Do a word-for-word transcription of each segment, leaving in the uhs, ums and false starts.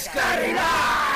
Descarrilados.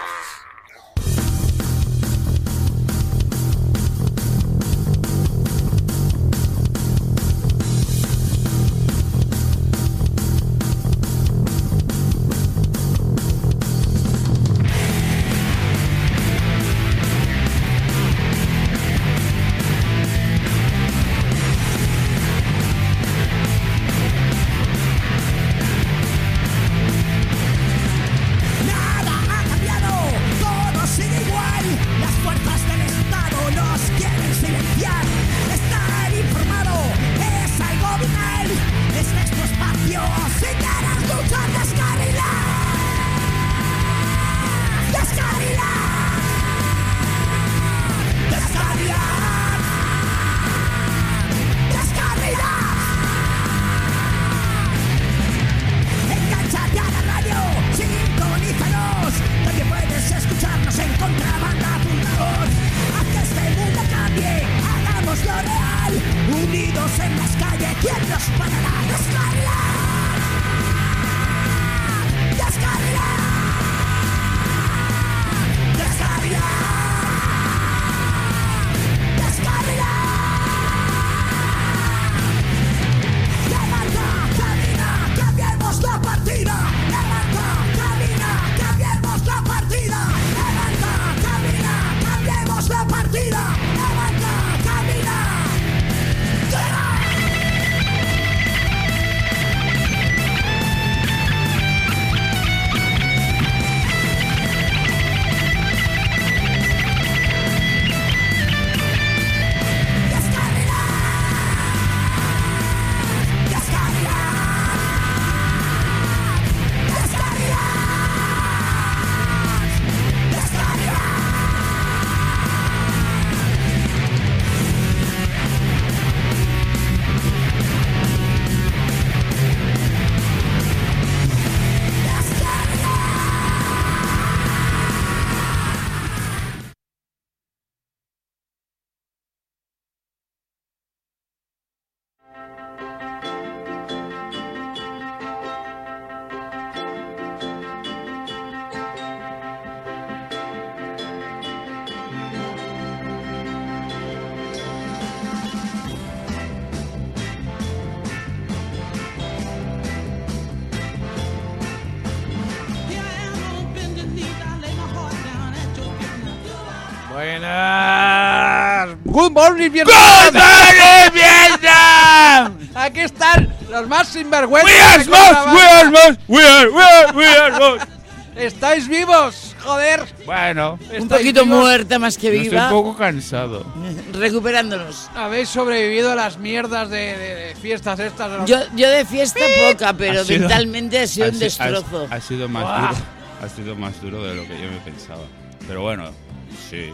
Buenas. Good morning, Vietnam. Good morning, Vietnam. Aquí están los más sinvergüenzas. We are most, we are most, we are, we are, we are most. Estáis vivos, joder. Bueno, un poquito vivos? muerta más que viva. Estoy un poco cansado. Recuperándonos. Habéis sobrevivido a las mierdas de, de, de fiestas estas. De los... yo, yo de fiesta poca, pero Ha sido- mentalmente ha sido ha un si- destrozo. Ha, ha sido más Buah. duro. Ha sido más duro de lo que yo me pensaba. Pero bueno, sí.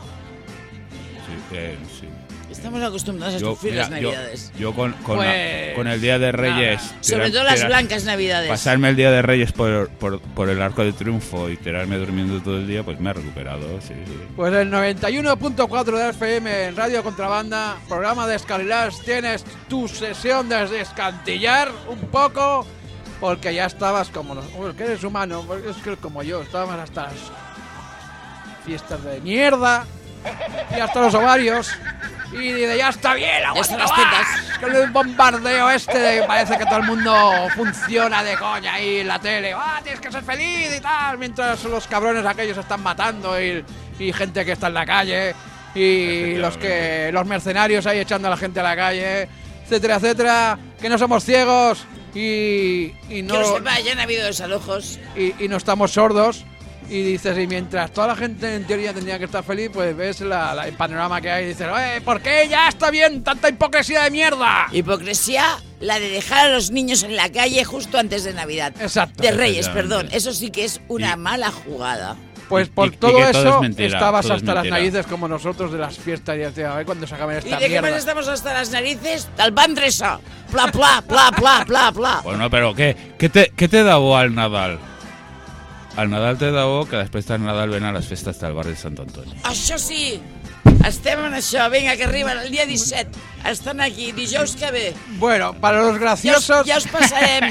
Sí, eh, sí. Estamos acostumbrados a Yo, sufrir mira, las yo, navidades. yo con, con, Pues, la- con el Día de Reyes. nada. Sobre tirar- todo las tirar- blancas navidades. Pasarme el Día de Reyes por, por, por el Arco de Triunfo y tirarme durmiendo todo el día, pues me ha recuperado, sí, sí. Pues el noventa y uno punto cuatro de F M en Radio Contrabanda, programa de Descarrilados, tienes tu sesión de descantillar un poco, porque ya estabas como los, porque eres humano, porque es que como yo, estabas hasta las fiestas de mierda y hasta los ovarios. Y de ya está bien, Ya están aguanta las más, tetas. con el bombardeo este de, parece que todo el mundo funciona de coña ahí en la tele. Ah, tienes que ser feliz y tal, mientras los cabrones aquellos están matando y, y gente que está en la calle y los que los mercenarios ahí echando a la gente a la calle, etcétera, etcétera. Que no somos ciegos y, y no Que lo sepa, ya han habido desalojos. y, y no estamos sordos. Y dices, y mientras toda la gente en teoría tendría que estar feliz, pues ves la, la- el panorama que hay y dices, "Eh, ¿por qué ya está bien tanta hipocresía de mierda?" Hipocresía, la de dejar a los niños en la calle justo antes de Navidad. Exacto. De Reyes, Efectivamente. perdón. Eso sí que es una Y- mala jugada. Pues Y- por y- y todo que todo eso es mentira, estabas todo es hasta las mentira. narices como nosotros de las fiestas y decías, a ver cuándo se acaben ¿Y esta de qué mierda. más estamos hasta las narices? Del bandresa. Pla, pla, pla, pla, pla, pla. Bueno, pero ¿qué, qué te, qué te dabo al Nadal? Al Nadal te dabo que després del Nadal ven a les festes del barri de Sant Antoni. Això sí. Estem en això. Vinga, que arriben el dia disset. Estan aquí, dijous que ve. Bueno, para los Ja us, graciosos, ja us passarem.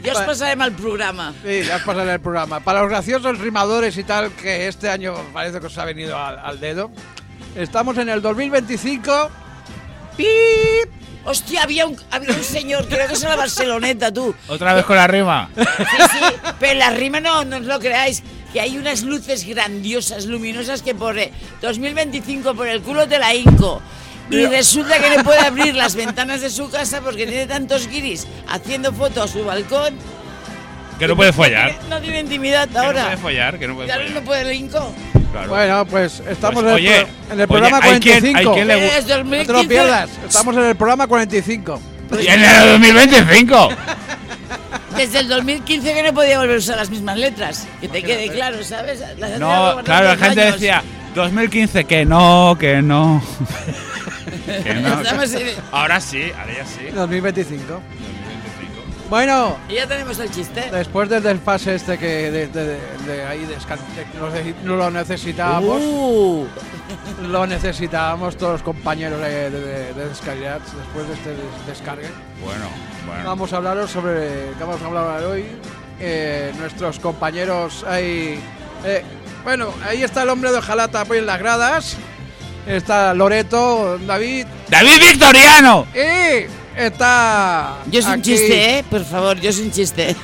Ja us pasarem al programa. Sí, ya os pasaré el programa. Para los graciosos rimadores y tal, que este año parece que os ha venido al, al dedo, estamos en el dos mil veinticinco. ¡Pip! Hostia, había un, había un señor, creo que es en la Barceloneta, tú. Otra vez con la rima. Sí, sí, pero la rima no, no os lo creáis, que hay unas luces grandiosas, luminosas que pone dos mil veinticinco por el culo te la hinco. Y resulta que no puede abrir las ventanas de su casa porque tiene tantos guiris haciendo fotos a su balcón. Que no puede follar. No tiene, no tiene intimidad Que ahora. no puede follar, que no puede Ya follar. no puede el hinco. Claro. Bueno, pues estamos Pues, en, oye, el pro- en el oye, programa hay quien- cuarenta y cinco. hay quien le- Es dos mil No te lo quince. pierdas, estamos en el programa cuarenta y cinco. Y en el dos mil veinticinco. Desde el dos mil quince que no podía volver a usar las mismas letras. Que te quede claro, ¿sabes? Las hacía No, guardar claro, la dos gente años. decía dos mil quince que no, que no. Que no. Estamos en- Ahora sí, ahora ya sí. dos mil veinticinco. dos mil veinticinco. Bueno, Y ya tenemos el chiste. después del desfase este que de, de- de- de ahí descan- de- lo de- no lo necesitábamos, Uh, lo necesitábamos todos los compañeros de, de, de, de Descargats, después de este des- descargue. Bueno, bueno. Vamos a hablaros sobre, ¿qué vamos a hablar hoy? Eh, nuestros compañeros ahí, eh, bueno, ahí está el hombre de hojalata pues, en las gradas, está Loreto, David, ¡David Victoriano! y está... yo soy un aquí- chiste, ¿eh? Por favor, yo soy un chiste.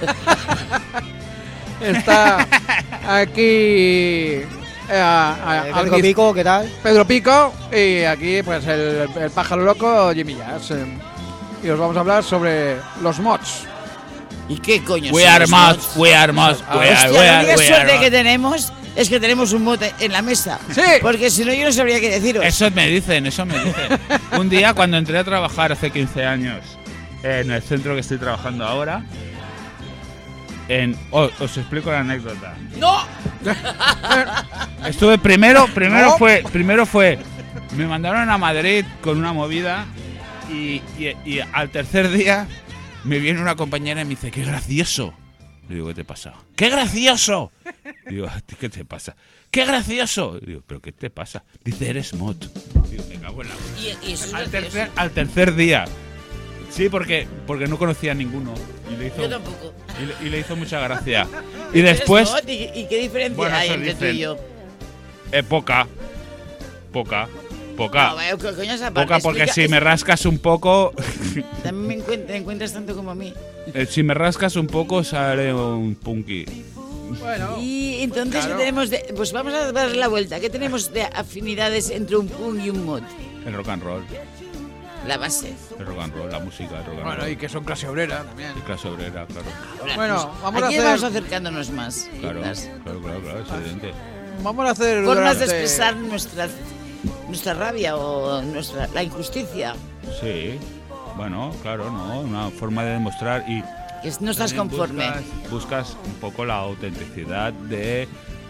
Está aquí... eh, a- a- Eh, al Pedro guiz- Pico, ¿qué tal? Pedro Pico y aquí pues el, el pájaro loco Jimmy Jazz. eh, y os vamos a hablar sobre los mods. ¿Y qué coño We son are los mods, mods? we are mods, Ah, we are, Hostia, we la are, única we are suerte mods. que tenemos es que tenemos un mod en la mesa. Sí. Porque si no, yo no sabría qué deciros. Eso me dicen, eso me dicen. Un día cuando entré a trabajar hace quince años en el centro que estoy trabajando ahora, en, oh, os explico la anécdota. ¡No! Estuve primero, primero No. fue, primero fue, me mandaron a Madrid con una movida y, y- y al tercer día me viene una compañera y me dice, ¡qué gracioso! Le digo, ¿qué te pasa? ¡Qué gracioso! Digo, ¿a ti qué te pasa? ¡Qué gracioso! Digo, ¿pero qué te pasa? Dice, eres mod. Digo, me cago en la... Y, y eso es Al gracioso. tercer, al tercer día. Sí, porque, porque no conocía a ninguno. Y le hizo, Yo tampoco. y le, y le hizo mucha gracia. Y después, ¿Eres mod? ¿Y, y qué diferencia Bueno, hay eso entre tú dicen. y yo? eh, poca. Poca. Poca. No, vaya, co- coño, esa parte. Poca, porque explica- si me rascas un poco, También me encuent- te encuentras tanto como a mí. eh, si me rascas un poco sale un punky. Bueno, Y entonces, Claro. ¿qué tenemos de...? Pues vamos a dar la vuelta. ¿Qué tenemos de afinidades entre un punk y un mod? El rock and roll, La base. el rock and roll, la música, el rock and bueno, roll. y que son clase obrera también. Y clase obrera, claro. Ahora, Bueno, pues, vamos a aquí hacer- vamos acercándonos más. Claro, Quizás. claro, claro, claro, es evidente. Vamos a hacer Formas de durante- expresar nuestra, nuestra rabia o nuestra la injusticia. Sí, bueno, claro, ¿no? Una forma de demostrar y... Que no estás también conforme. Buscas, buscas un poco la autenticidad de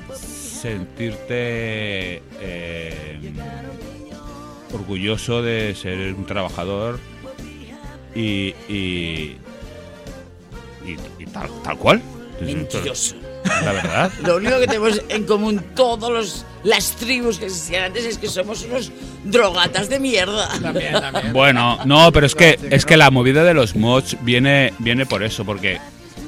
sentirte eh, orgulloso de ser un trabajador y, y, y, y tal, tal cual. Mentiroso. La verdad. Lo único que tenemos en común todos los las tribus que existían antes es que somos unos drogatas de mierda. También, también. Bueno, no, pero es que es que la movida de los mods viene viene por eso, porque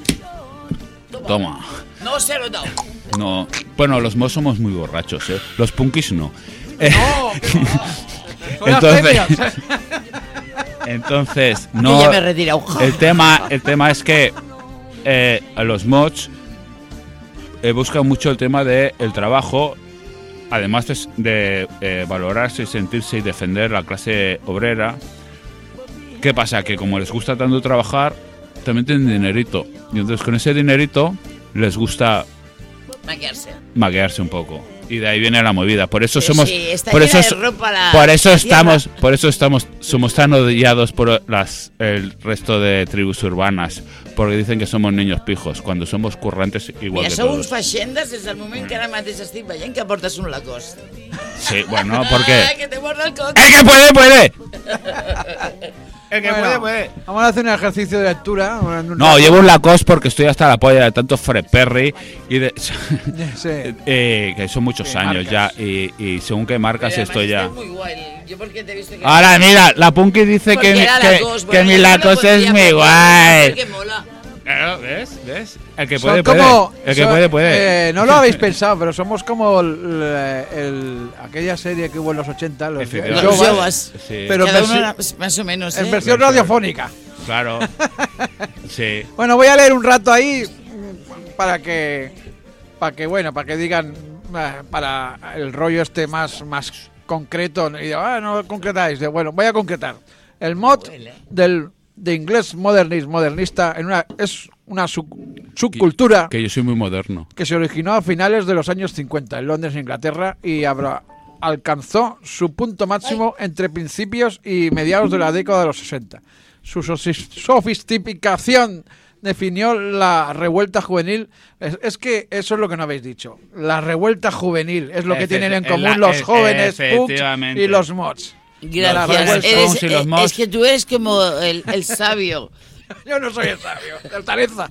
toma. No se ha notado. No, bueno, los mods somos muy borrachos, ¿eh? Los punkis no. Eh, No, qué va. Son las Entonces- femias. entonces, Que no. ya me he retirado. El tema, el tema es que eh, a los mods eh, buscan mucho el tema del el trabajo, además de, de eh, valorarse, sentirse y defender la clase obrera. ¿Qué pasa? Que como les gusta tanto trabajar, también tienen dinerito. Y entonces con ese dinerito les gusta Maquearse. maquearse un poco. Y de ahí viene la movida. Por eso Sí, somos sí, está por llena eso de ropa la por eso tierra. estamos por eso estamos somos tan odiados por las el resto de tribus urbanas, porque dicen que somos niños pijos cuando somos currantes igual Mira, que sou todos. uns feixendes des del moment que ara mateix estic veient que portes un Lacoste. Sí, bueno, porque Ah, que te morda el coco. el que puede puede. El que Bueno, puede puede. Vamos a hacer un ejercicio de lectura. un- un No, rato. llevo un Lacoste porque estoy hasta la polla de tanto Fred Perry y de Sí. eh, que son muchos Sí, años marcas. ya y, y según qué marcas Pero estoy ya. además estás muy guay. Yo porque te he visto que... Ahora mira, la Punky dice Porque que, mi- era que, Lacoste, que bueno, mi yo no Lacoste podía es muy porque- guay. porque mola. Eh, Claro, ¿ves? ¿Ves? El que Son puede, puede. como- El que son- puede, puede. eh, no lo habéis pensado, pero somos como el, el- aquella serie que hubo en los ochenta, los Efectivamente. Los Jovas, Jovas. Sí, pero Cada en uno versi- era- más o menos, ¿eh? en versión radiofónica. claro. Sí. Bueno, voy a leer un rato ahí mm, para que, para que bueno, para que digan, eh, para el rollo este más, más concreto. Y digo, ah, no concretáis. De, bueno, voy a concretar. El mod del de inglés modernis, modernista en una es una sub- subcultura Que yo soy muy moderno. que se originó a finales de los años cincuenta en Londres, Inglaterra, y habrá- alcanzó su punto máximo entre principios y mediados de la década de los sesenta. Su sosis- sofisticación definió la revuelta juvenil. Es, es que eso es lo que no habéis dicho. La revuelta juvenil es lo que Efe- tienen en la- común los e- jóvenes punks efectivamente. y los mods. La Gracias. revuelta. Eres- Stones y los eh, Mods. es que tú eres como el, el sabio. Yo no soy el sabio, el Tareza.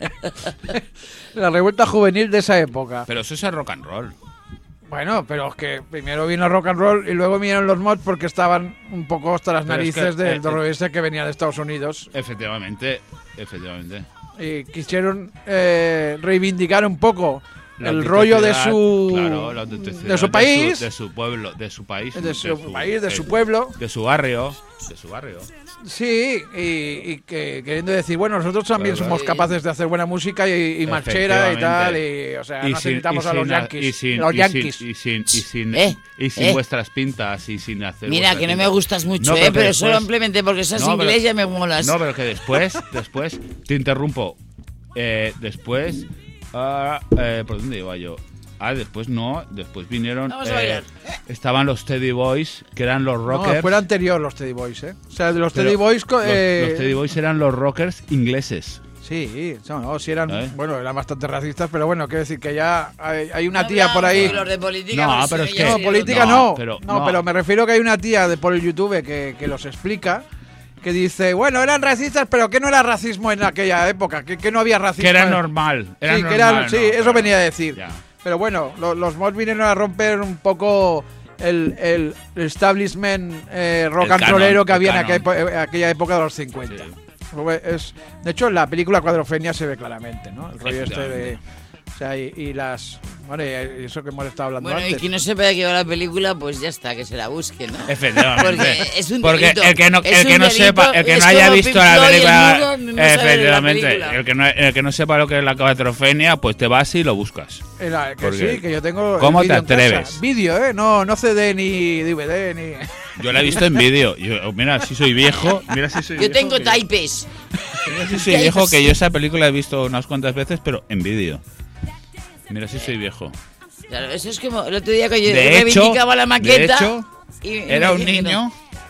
La revuelta juvenil de esa época. Pero eso es el rock and roll. Bueno, pero es que primero vino rock and roll y luego vinieron los mods porque estaban un poco hasta las Pero es narices que, del eh, noroeste que venía de Estados Unidos Efectivamente. Efectivamente. y quisieron eh, reivindicar un poco La el rollo de autenticidad, su claro, la autenticidad de su país, de su, pueblo, de su país, de su país, de su pueblo. de su barrio, de su barrio. Sí, y, y que queriendo decir, bueno, nosotros también Claro. somos capaces de hacer buena música y, y marchera y tal, y o sea, no sin- necesitamos y a los sin- yankees, y sin, los y yankees. sin, y sin, y sin, Eh, y sin eh. vuestras pintas y sin hacer Mira, vuestras que no me pintas. gustas mucho, No, ¿eh? que Pero después- simplemente porque seas No, pero- inglés ya me molas. No, pero que después, después, te interrumpo. Eh, después, ah, eh, ¿por dónde iba yo? Ah, después no, después vinieron. Vamos a eh, bailar. estaban los Teddy Boys, que eran los No, rockers. fue el anterior los Teddy Boys, ¿eh? O sea, de los pero Teddy Boys... co- los, eh, los Teddy Boys eran los rockers ingleses. Sí, no, no, sí eran, ¿Eh? bueno, eran bastante racistas, pero bueno, quiero decir que ya hay, hay una No tía por hablamos ahí. de los de política, No, porque pero si es ya que- No, sí, política no, no. pero- no, no. pero me refiero que hay una tía de por el YouTube que, que los explica, que dice, bueno, eran racistas, pero que no era racismo en aquella época, que, que no había racismo. Que era en- normal. Era sí, normal, que era, sí, no, eso pero- venía a decir. Ya. Pero bueno, lo- los mods vinieron a romper un poco el, el establishment eh, rock El and canon, rollero que el había en aquella, canon. epo- eh, aquella época de los cincuenta. Es, de hecho, en la película Cuadrofenia se ve claramente, ¿no? El rollo este de... Efectivamente. O sea, y, y las... Bueno, y eso que hemos estado hablando Bueno, y antes. quien no sepa de qué va la película, pues ya está, que se la busque, ¿no? Efectivamente. Porque es un Porque delito. el que no, Es el que un no delito, sepa, el que es no haya como visto Pink la Floyd, el película, mudo, no sabe de la efectivamente, película. el que no, el que no sepa lo que es la cuatrofenia, pues te vas y lo buscas. Era, que Porque- sí, que yo tengo. el ¿Cómo te vídeo en casa. atreves? Vídeo, ¿eh? No, no C D ni D V D ni. Yo la he visto en vídeo. Yo, mira, si soy viejo. Mira si soy Yo viejo tengo que- taipes. Mira si soy viejo, que yo esa película he visto unas cuantas veces, pero en vídeo. Mira si soy viejo. Claro, eso es como el otro día que yo De hecho, reivindicaba la maqueta. de hecho, y- y era me un dijeron, niño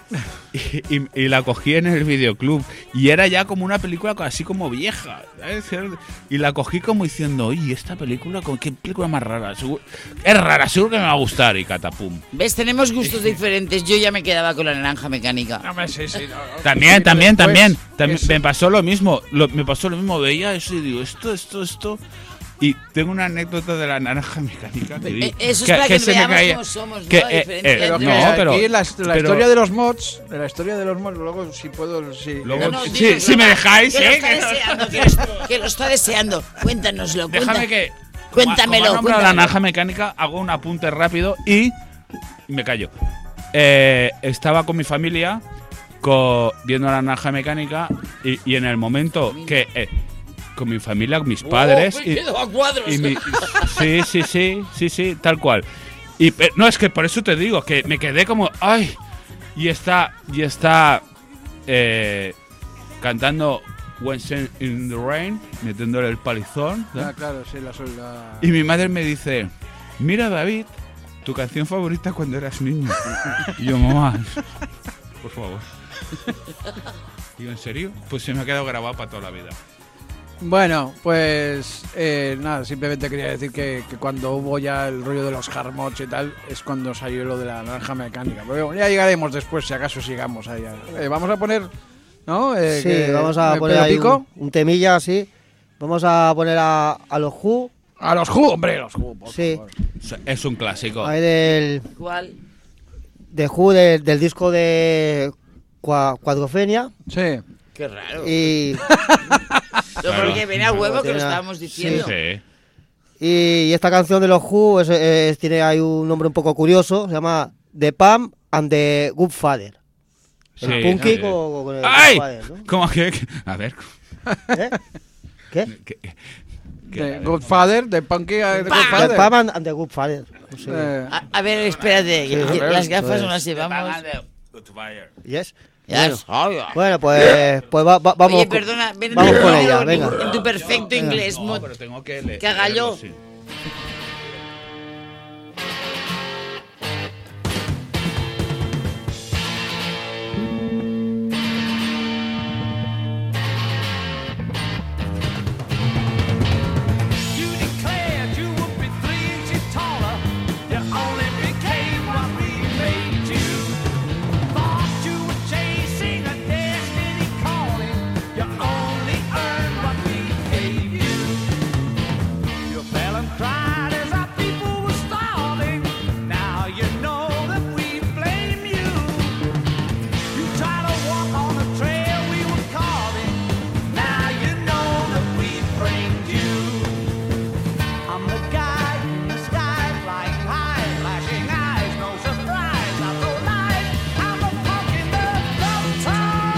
y, y- y la cogí en el videoclub y era ya como una película así como vieja, ¿sabes? Y la cogí como diciendo, oye, esta película, ¿con qué película más rara? Seguro- es rara, seguro que me va a gustar, y catapum. ¿Ves? Tenemos gustos diferentes. Yo ya me quedaba con la naranja mecánica. No me sé, sí, no, no. También, Sí, también, después, también, también eso. me pasó lo mismo, lo- me pasó lo mismo, veía eso y digo, esto, esto, esto. Y tengo una anécdota de la naranja mecánica que, Eh, eso es para que veamos cómo somos, ¿no? que, La eh, diferencia eh, Pero entre- que no, pero, aquí la, la pero- historia de los mods, de la historia de los mods, luego si puedo, si Luego- No, no, Sí, dinos, si me Rafa, dejáis, que ¿eh? lo está Que no- deseando, que lo, está- que lo está deseando. Cuéntanoslo, Déjame cuenta- que. Cuéntamelo, Como ha nombrado la cuéntamelo. naranja mecánica, hago un apunte rápido y. y me callo. Eh, estaba con mi familia co- viendo la naranja mecánica y, y en el momento que. eh, con mi familia, con mis padres. Oh, y, me quedo a cuadros. y mi- sí, sí, sí, sí, sí, tal cual. Y pe- no, es que por eso te digo, que me quedé como. ¡Ay! Y está. Y está. eh, cantando When Sent in the Rain, metiéndole el palizón. ¿no? Ah, claro, sí, la, la... Y mi madre me dice, mira David, tu canción favorita cuando eras niño. Y yo, mamá, por favor. Digo, ¿en serio? Pues se me ha quedado grabado para toda la vida. Bueno, pues eh, nada, simplemente quería decir que, que cuando hubo ya el rollo de los hard mods y tal, es cuando salió lo de la naranja mecánica. Pero bueno, ya llegaremos después, si acaso sigamos ahí. Eh, vamos a poner, ¿no? Eh, Sí, que- vamos a eh, poner Pedro ahí Pico. un, un temilla así. Vamos a poner a, a los Who, A los Who, hombre, los Who, por Sí. favor. O sea, es un clásico. ahí del, ¿Cuál? de Who del, del disco de Cua- Cuadrofenia. Sí. Qué raro. Y Pero Claro. porque que viene a huevo, que lo Tiene- estábamos diciendo. Sí. Y, y esta canción de los Who es, es- tiene ahí un nombre un poco curioso, se llama The Pam and the Good Father. El Sí, Punky sí. con, con el ¡Ay! Good Father, ¿no? ¿Cómo que? que- A ver. ¿Eh? ¿Qué? ¿qué- qué- De Godfather, de Punky a de Pa. The Godfather. Pam and, and the Good Father. No sé. Eh, A, a ver, espérate, que- que a ver, las gafas pues. no las llevamos. Yes. Ya, Bueno. obvio. Bueno, pues, pues va- va- vamos, Oye, con- perdona, ven en vamos tu- con ella, en- venga. En tu perfecto inglés, No, mo- pero tengo que leer. que haga yo. Sí. You declared you would be three inches taller. You only became what we made you. Thought you were chasing a destiny calling. You only earned what we gave you. You fell and cried as our people were starving. Now you know that we blame you. You tried to walk on the trail we were carving. Now you know that we framed you. I'm the guy in the sky, flying high, flashing eyes, no surprise, not so nice. I'm a punk in the doctor.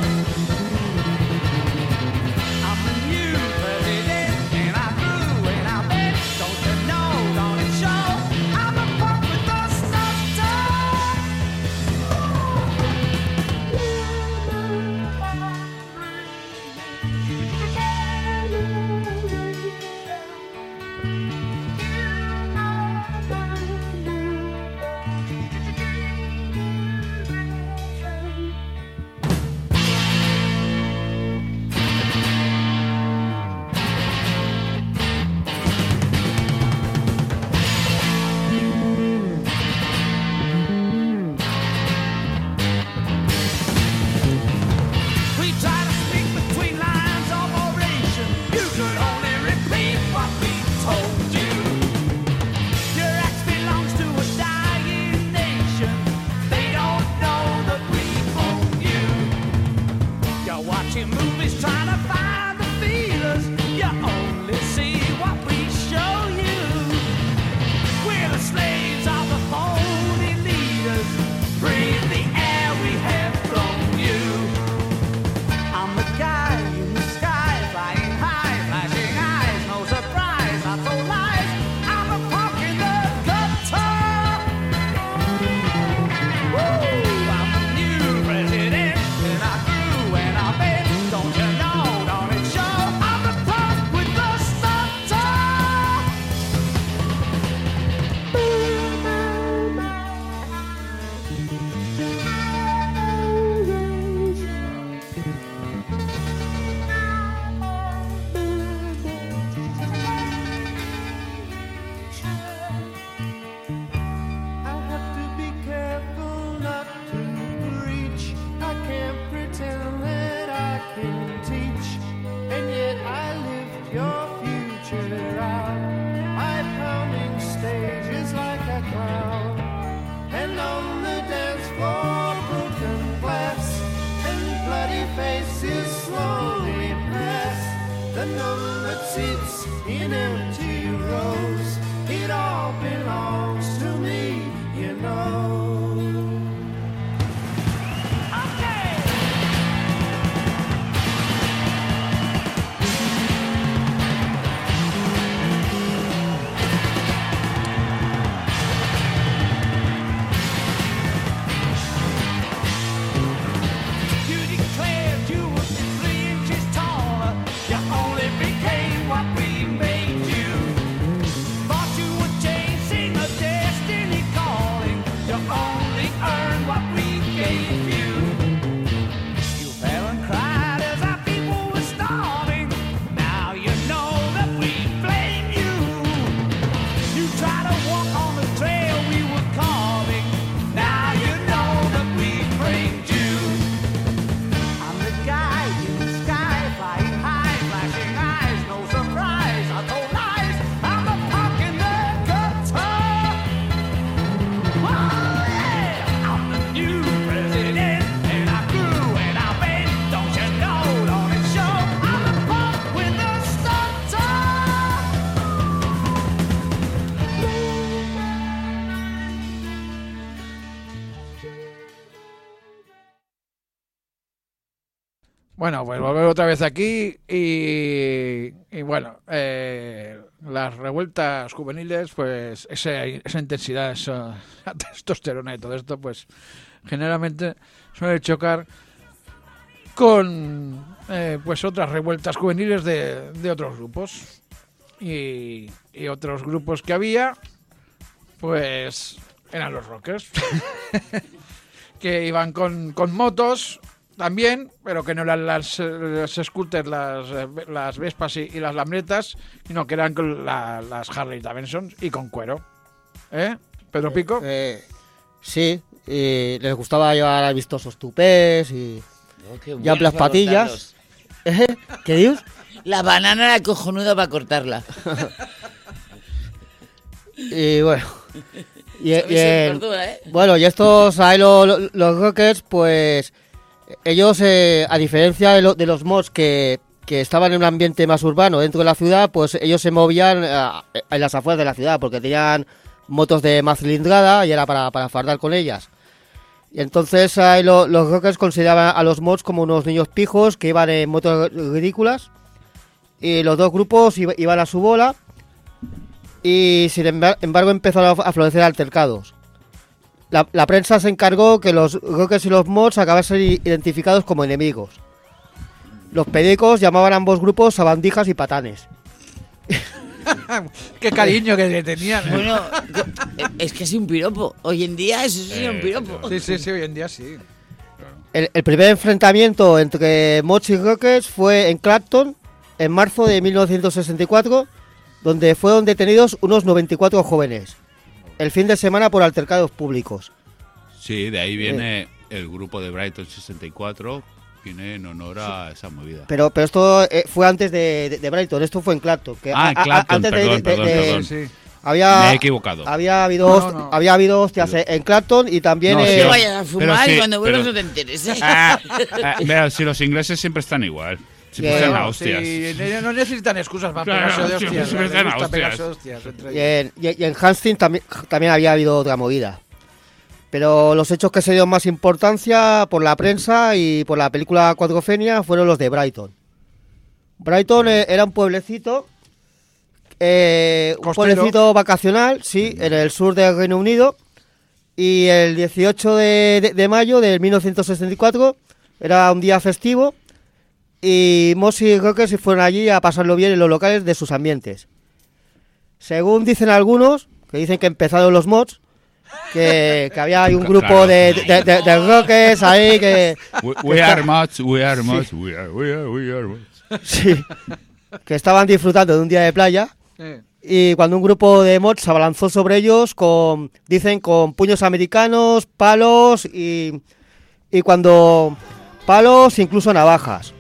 I'm the new president, and I grew and I bet. Don't you know, don't it show? I'm a punk with the stutter. We try to speak between lines of oration. You could only repeat what we told you. Your axe belongs to a dying nation. They don't know that we own you. You're watching movies trying to find the feelers. You only see what we show you. We're the slaves of the phony leaders. Breathe the air we have thrown you. I'm the guy in the sky, flying high, flashing eyes, no surprise, not so lies. I'm a punk in the gutter. Woo! I'm the new president, and I grew and I bet. Don't you know, don't it show? I'm the punk with the stutter. I have to be careful not to preach. I can't pretend that I can teach, and yet I lift your future out. My pounding stage is like a clown, and on the dance floor, broken glass and bloody faces slowly pass. The numbered seats in empty rows. It all belongs to me, you know. Okay. You declared you would be three inches taller. You only became what we made you. Thought you were chasing a destiny calling. You Bueno, pues volver otra vez aquí y, y bueno, eh, las revueltas juveniles, pues esa, esa intensidad, esa testosterona y todo esto, pues generalmente suele chocar con eh, pues otras revueltas juveniles de, de otros grupos. Y, y otros grupos que había, pues eran los rockers, que iban con, con motos también, pero que no eran las, las scooters, las, las Vespas y, y las Lambretas, sino que eran con la, las Harley Davidson y con cuero. ¿Eh? ¿Pedro Pico? Eh, eh, sí, y les gustaba llevar vistosos tupés y, Oh, qué y bueno amplias para patillas. cortarlos. ¿Eh? ¿Qué dios? La banana era cojonuda para cortarla. Y bueno. Y, y Sabéis ser en- tortuga, ¿eh? bueno, y estos, ahí lo- lo- los rockers, pues ellos, eh, a diferencia de, lo- de los mods que, que estaban en un ambiente más urbano dentro de la ciudad, pues ellos se movían ah, en las afueras de la ciudad, porque tenían motos de más cilindrada y era para, para fardar con ellas. Y entonces ahí lo- los rockers consideraban a los mods como unos niños pijos que iban en motos ridículas, y los dos grupos iba- iban a su bola, y sin embar- embargo empezaron a florecer altercados. La, la prensa se encargó que los rockers y los mods acabasen i- identificados como enemigos. Los periódicos llamaban a ambos grupos sabandijas y patanes. Qué cariño que le tenían. ¿eh? Bueno, co- es que es un piropo. Hoy en día eso sí es un Eh, piropo. Sí, sí, sí, hoy en día sí. El, el primer enfrentamiento entre mods y rockers fue en Clapton en marzo de mil novecientos sesenta y cuatro, donde fueron detenidos unos noventa y cuatro jóvenes el fin de semana por altercados públicos. Sí, de ahí viene el grupo de Brighton sesenta y cuatro, viene en honor a esa movida. Pero, pero esto eh, fue antes de, de- de Brighton, esto fue en Clapton. Que Ah, a- a- Clapton, antes de- perdón, de- perdón, de- perdón. Sí, sí. Había, Me he equivocado. Había habido, No, host- no. había habido hostias en Clapton y también... No, eh, sí, No Pero- vayas a fumar pero sí, y cuando vuelvas pero- no te enteres, ¿eh? Ah, ah, vea, si los ingleses siempre están igual. Siempre Bien. están a No, hostias. sí, no- no necesitan excusas para Claro, pegarse de sí, hostias. siempre les están a gusta hostias. pegarse de hostias entre Y ellos. en, y- y en Hastings también, también había habido otra movida. Pero los hechos que se dieron más importancia por la prensa y por la película Cuatrofenia fueron los de Brighton. Brighton eh, era un pueblecito, eh, un Costero. pueblecito vacacional, sí, en el sur del Reino Unido. Y el dieciocho de, de- de mayo de mil novecientos sesenta y cuatro era un día festivo y Moss y Rockers se fueron allí a pasarlo bien en los locales de sus ambientes. Según dicen algunos, que dicen que empezaron los mods, que, que había ahí un grupo Claro. de, de, de- de rockers ahí que, We, we are mods, we are mods, we are, we are, we are mods. sí, que estaban disfrutando de un día de playa. Eh, Y cuando un grupo de mods se abalanzó sobre ellos con, dicen, con puños americanos, palos y, y cuando palos, incluso navajas.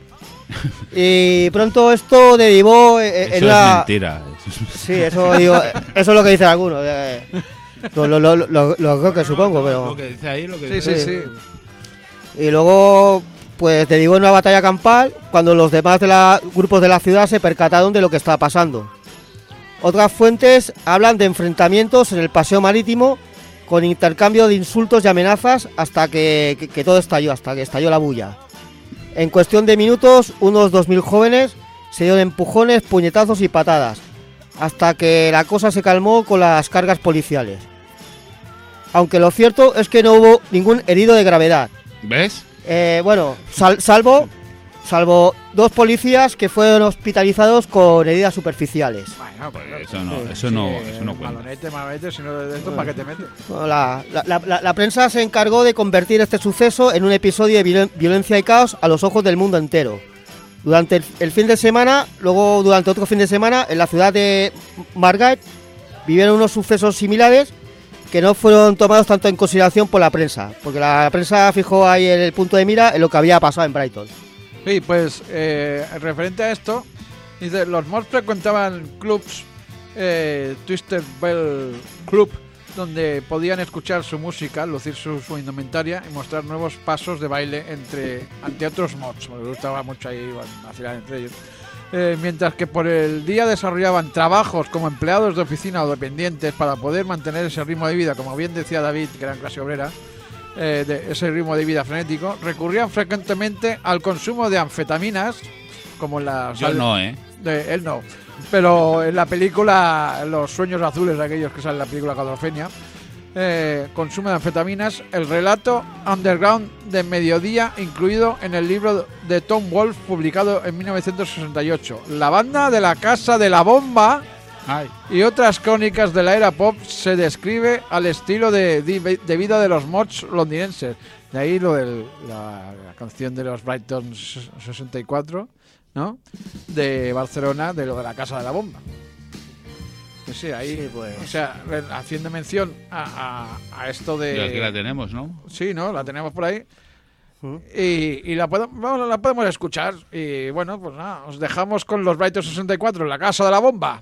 Y pronto esto derivó en, en Eso una... es mentira. Sí, eso digo, eso es lo que dicen algunos. eh, Los lo, lo, lo- los rockers, supongo, pero... Lo que dice ahí, lo que Sí, dice. sí, Sí. sí. Y luego, pues derivó en una batalla campal cuando los demás de la, grupos de la ciudad se percataron de lo que estaba pasando. Otras fuentes hablan de enfrentamientos en el paseo marítimo con intercambio de insultos y amenazas hasta que, que- que todo estalló, hasta que estalló la bulla. En cuestión de minutos, unos dos mil jóvenes se dieron empujones, puñetazos y patadas, hasta que la cosa se calmó con las cargas policiales. Aunque lo cierto es que no hubo ningún herido de gravedad. ¿Ves? Eh, bueno, sal- salvo, salvo dos policías que fueron hospitalizados con heridas superficiales. Bueno, pues, Pues eso no, eso no, eso no cuenta. Malonete, malonete, si no de esto, ¿para qué te metes? Bueno, la, la- la- la- la prensa se encargó de convertir este suceso en un episodio de violen- violencia y caos a los ojos del mundo entero. Durante el, el fin de semana, luego durante otro fin de semana, en la ciudad de Margate, vivieron unos sucesos similares que no fueron tomados tanto en consideración por la prensa, porque la prensa fijó ahí el punto de mira en lo que había pasado en Brighton. Sí, pues eh, referente a esto, dice, los mods frecuentaban clubs, eh, Twisted Bell Club, donde podían escuchar su música, lucir su, su indumentaria y mostrar nuevos pasos de baile entre ante otros mods. Me gustaba mucho ahí vacilar entre ellos. Eh, mientras que por el día desarrollaban trabajos como empleados de oficina o dependientes para poder mantener ese ritmo de vida, como bien decía David, que era en clase obrera. eh, de ese ritmo de vida frenético, recurrían frecuentemente al consumo de anfetaminas, como en la... Yo no, ¿eh? De, él no. Pero en la película Los sueños azules, aquellos que salen en la película Cuadrofenia, eh, consumo de anfetaminas, el relato underground de Mediodía, incluido en el libro de Tom Wolfe, publicado en mil novecientos sesenta y ocho. La banda de la Casa de la Bomba Ay. y otras crónicas de la era pop se describe al estilo de, de, de vida de los mods londinenses. De ahí lo de la, la canción de los Brighton sesenta y cuatro, ¿no? De Barcelona, de lo de la Casa de la Bomba. Que sí, ahí, Sí, pues. o sea, re- haciendo mención a, a, a esto de... Y aquí la tenemos, ¿no? Sí, ¿no? La tenemos por ahí. ¿Mm? Y, y la, podemos, vamos, la podemos escuchar. Y bueno, pues nada, os dejamos con los Brighton sesenta y cuatro en la Casa de la Bomba.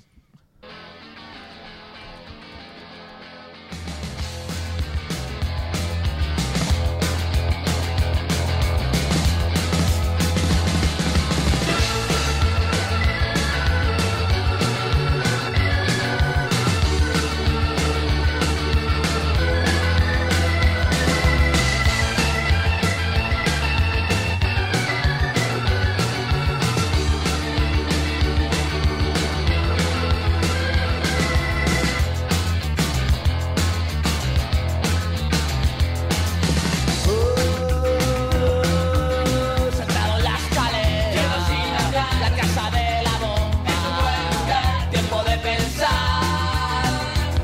Sentado en la escalera, la casa de la bomba, tiempo de pensar.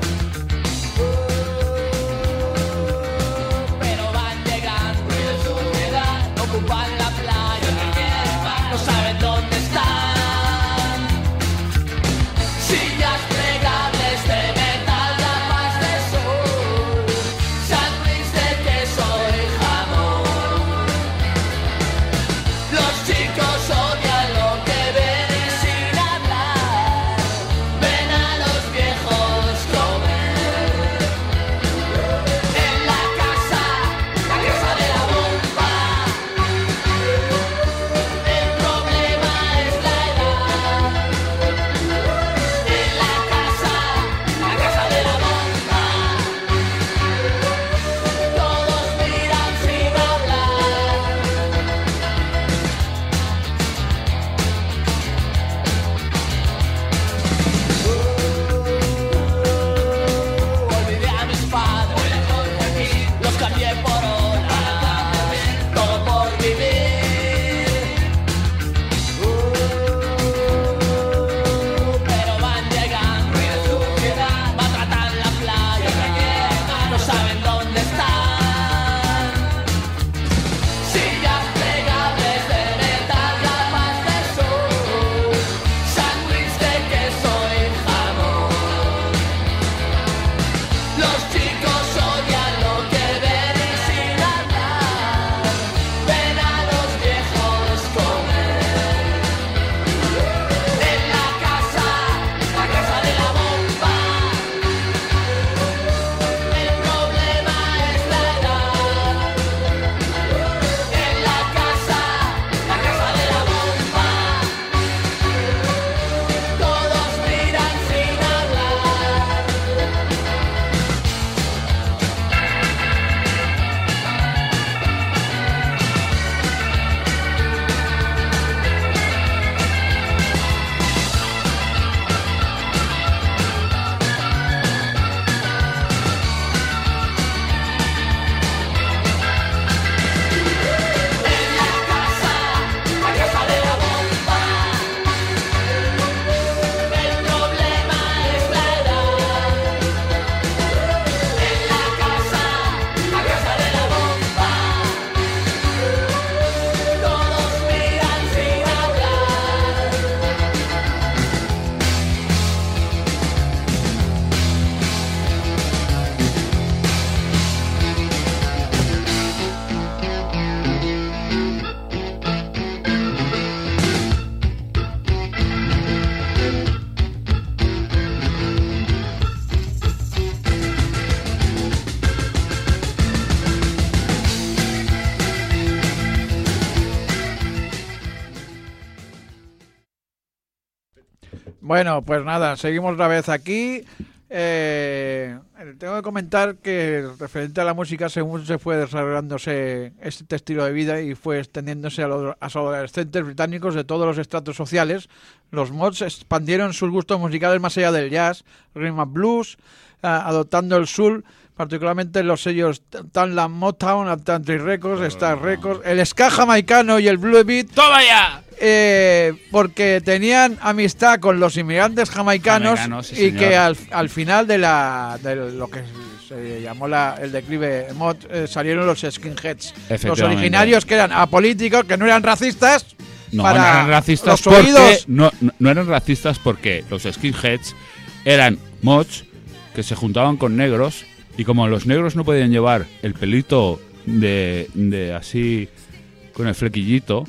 Pero van llegando, ocupan la playa, no saben dónde están. Sillas plegables de metal, gafas de sol, sándwich de queso y jamón. Los chicos odian lo que ven y sin hablar ven a los viejos comer. En la casa, la casa de la bomba, el problema es la edad. En la casa, la casa de la bomba, todos miran sin hablar. Olvidé a mis padres, los cambié por horas, todo por vivir. Pero van llegando, maltratan la playa, no saben dónde están. Sillas plegables de metal, gafas de sol, sándwich de queso y jamón. Los chicos odian lo que ven y sin hablar ven a los viejos comer. En la casa, la casa de la bomba, el problema es la edad. En la casa, la casa de la bomba, todos miran sin hablar. En la casa, la casa de la bomba, el problema es la edad. En la casa, la casa de la bomba, todos miran sin hablar. Bueno, pues nada, seguimos otra vez aquí Eh, tengo que comentar que referente a la música, según se fue desarrollándose este estilo de vida y fue extendiéndose a los, a los adolescentes británicos de todos los estratos sociales, los mods expandieron sus gustos musicales más allá del jazz, rhythm and blues, uh, adoptando el soul, particularmente los sellos Tanlam Motown, Atlantic Records, Star Records, el ska jamaicano y el blue beat. ¡Toma ya! Eh, porque tenían amistad con los inmigrantes jamaicanos, Jamaicanos, sí, y señor. que al, al final de, la, de lo que se llamó la, el declive mod eh, salieron los skinheads, los Efectivamente. originarios que eran apolíticos, que no eran racistas. No, para no eran racistas los porque oídos. no, no, no eran racistas porque los skinheads eran mods que se juntaban con negros y como los negros no podían llevar el pelito de, de así con el flequillito,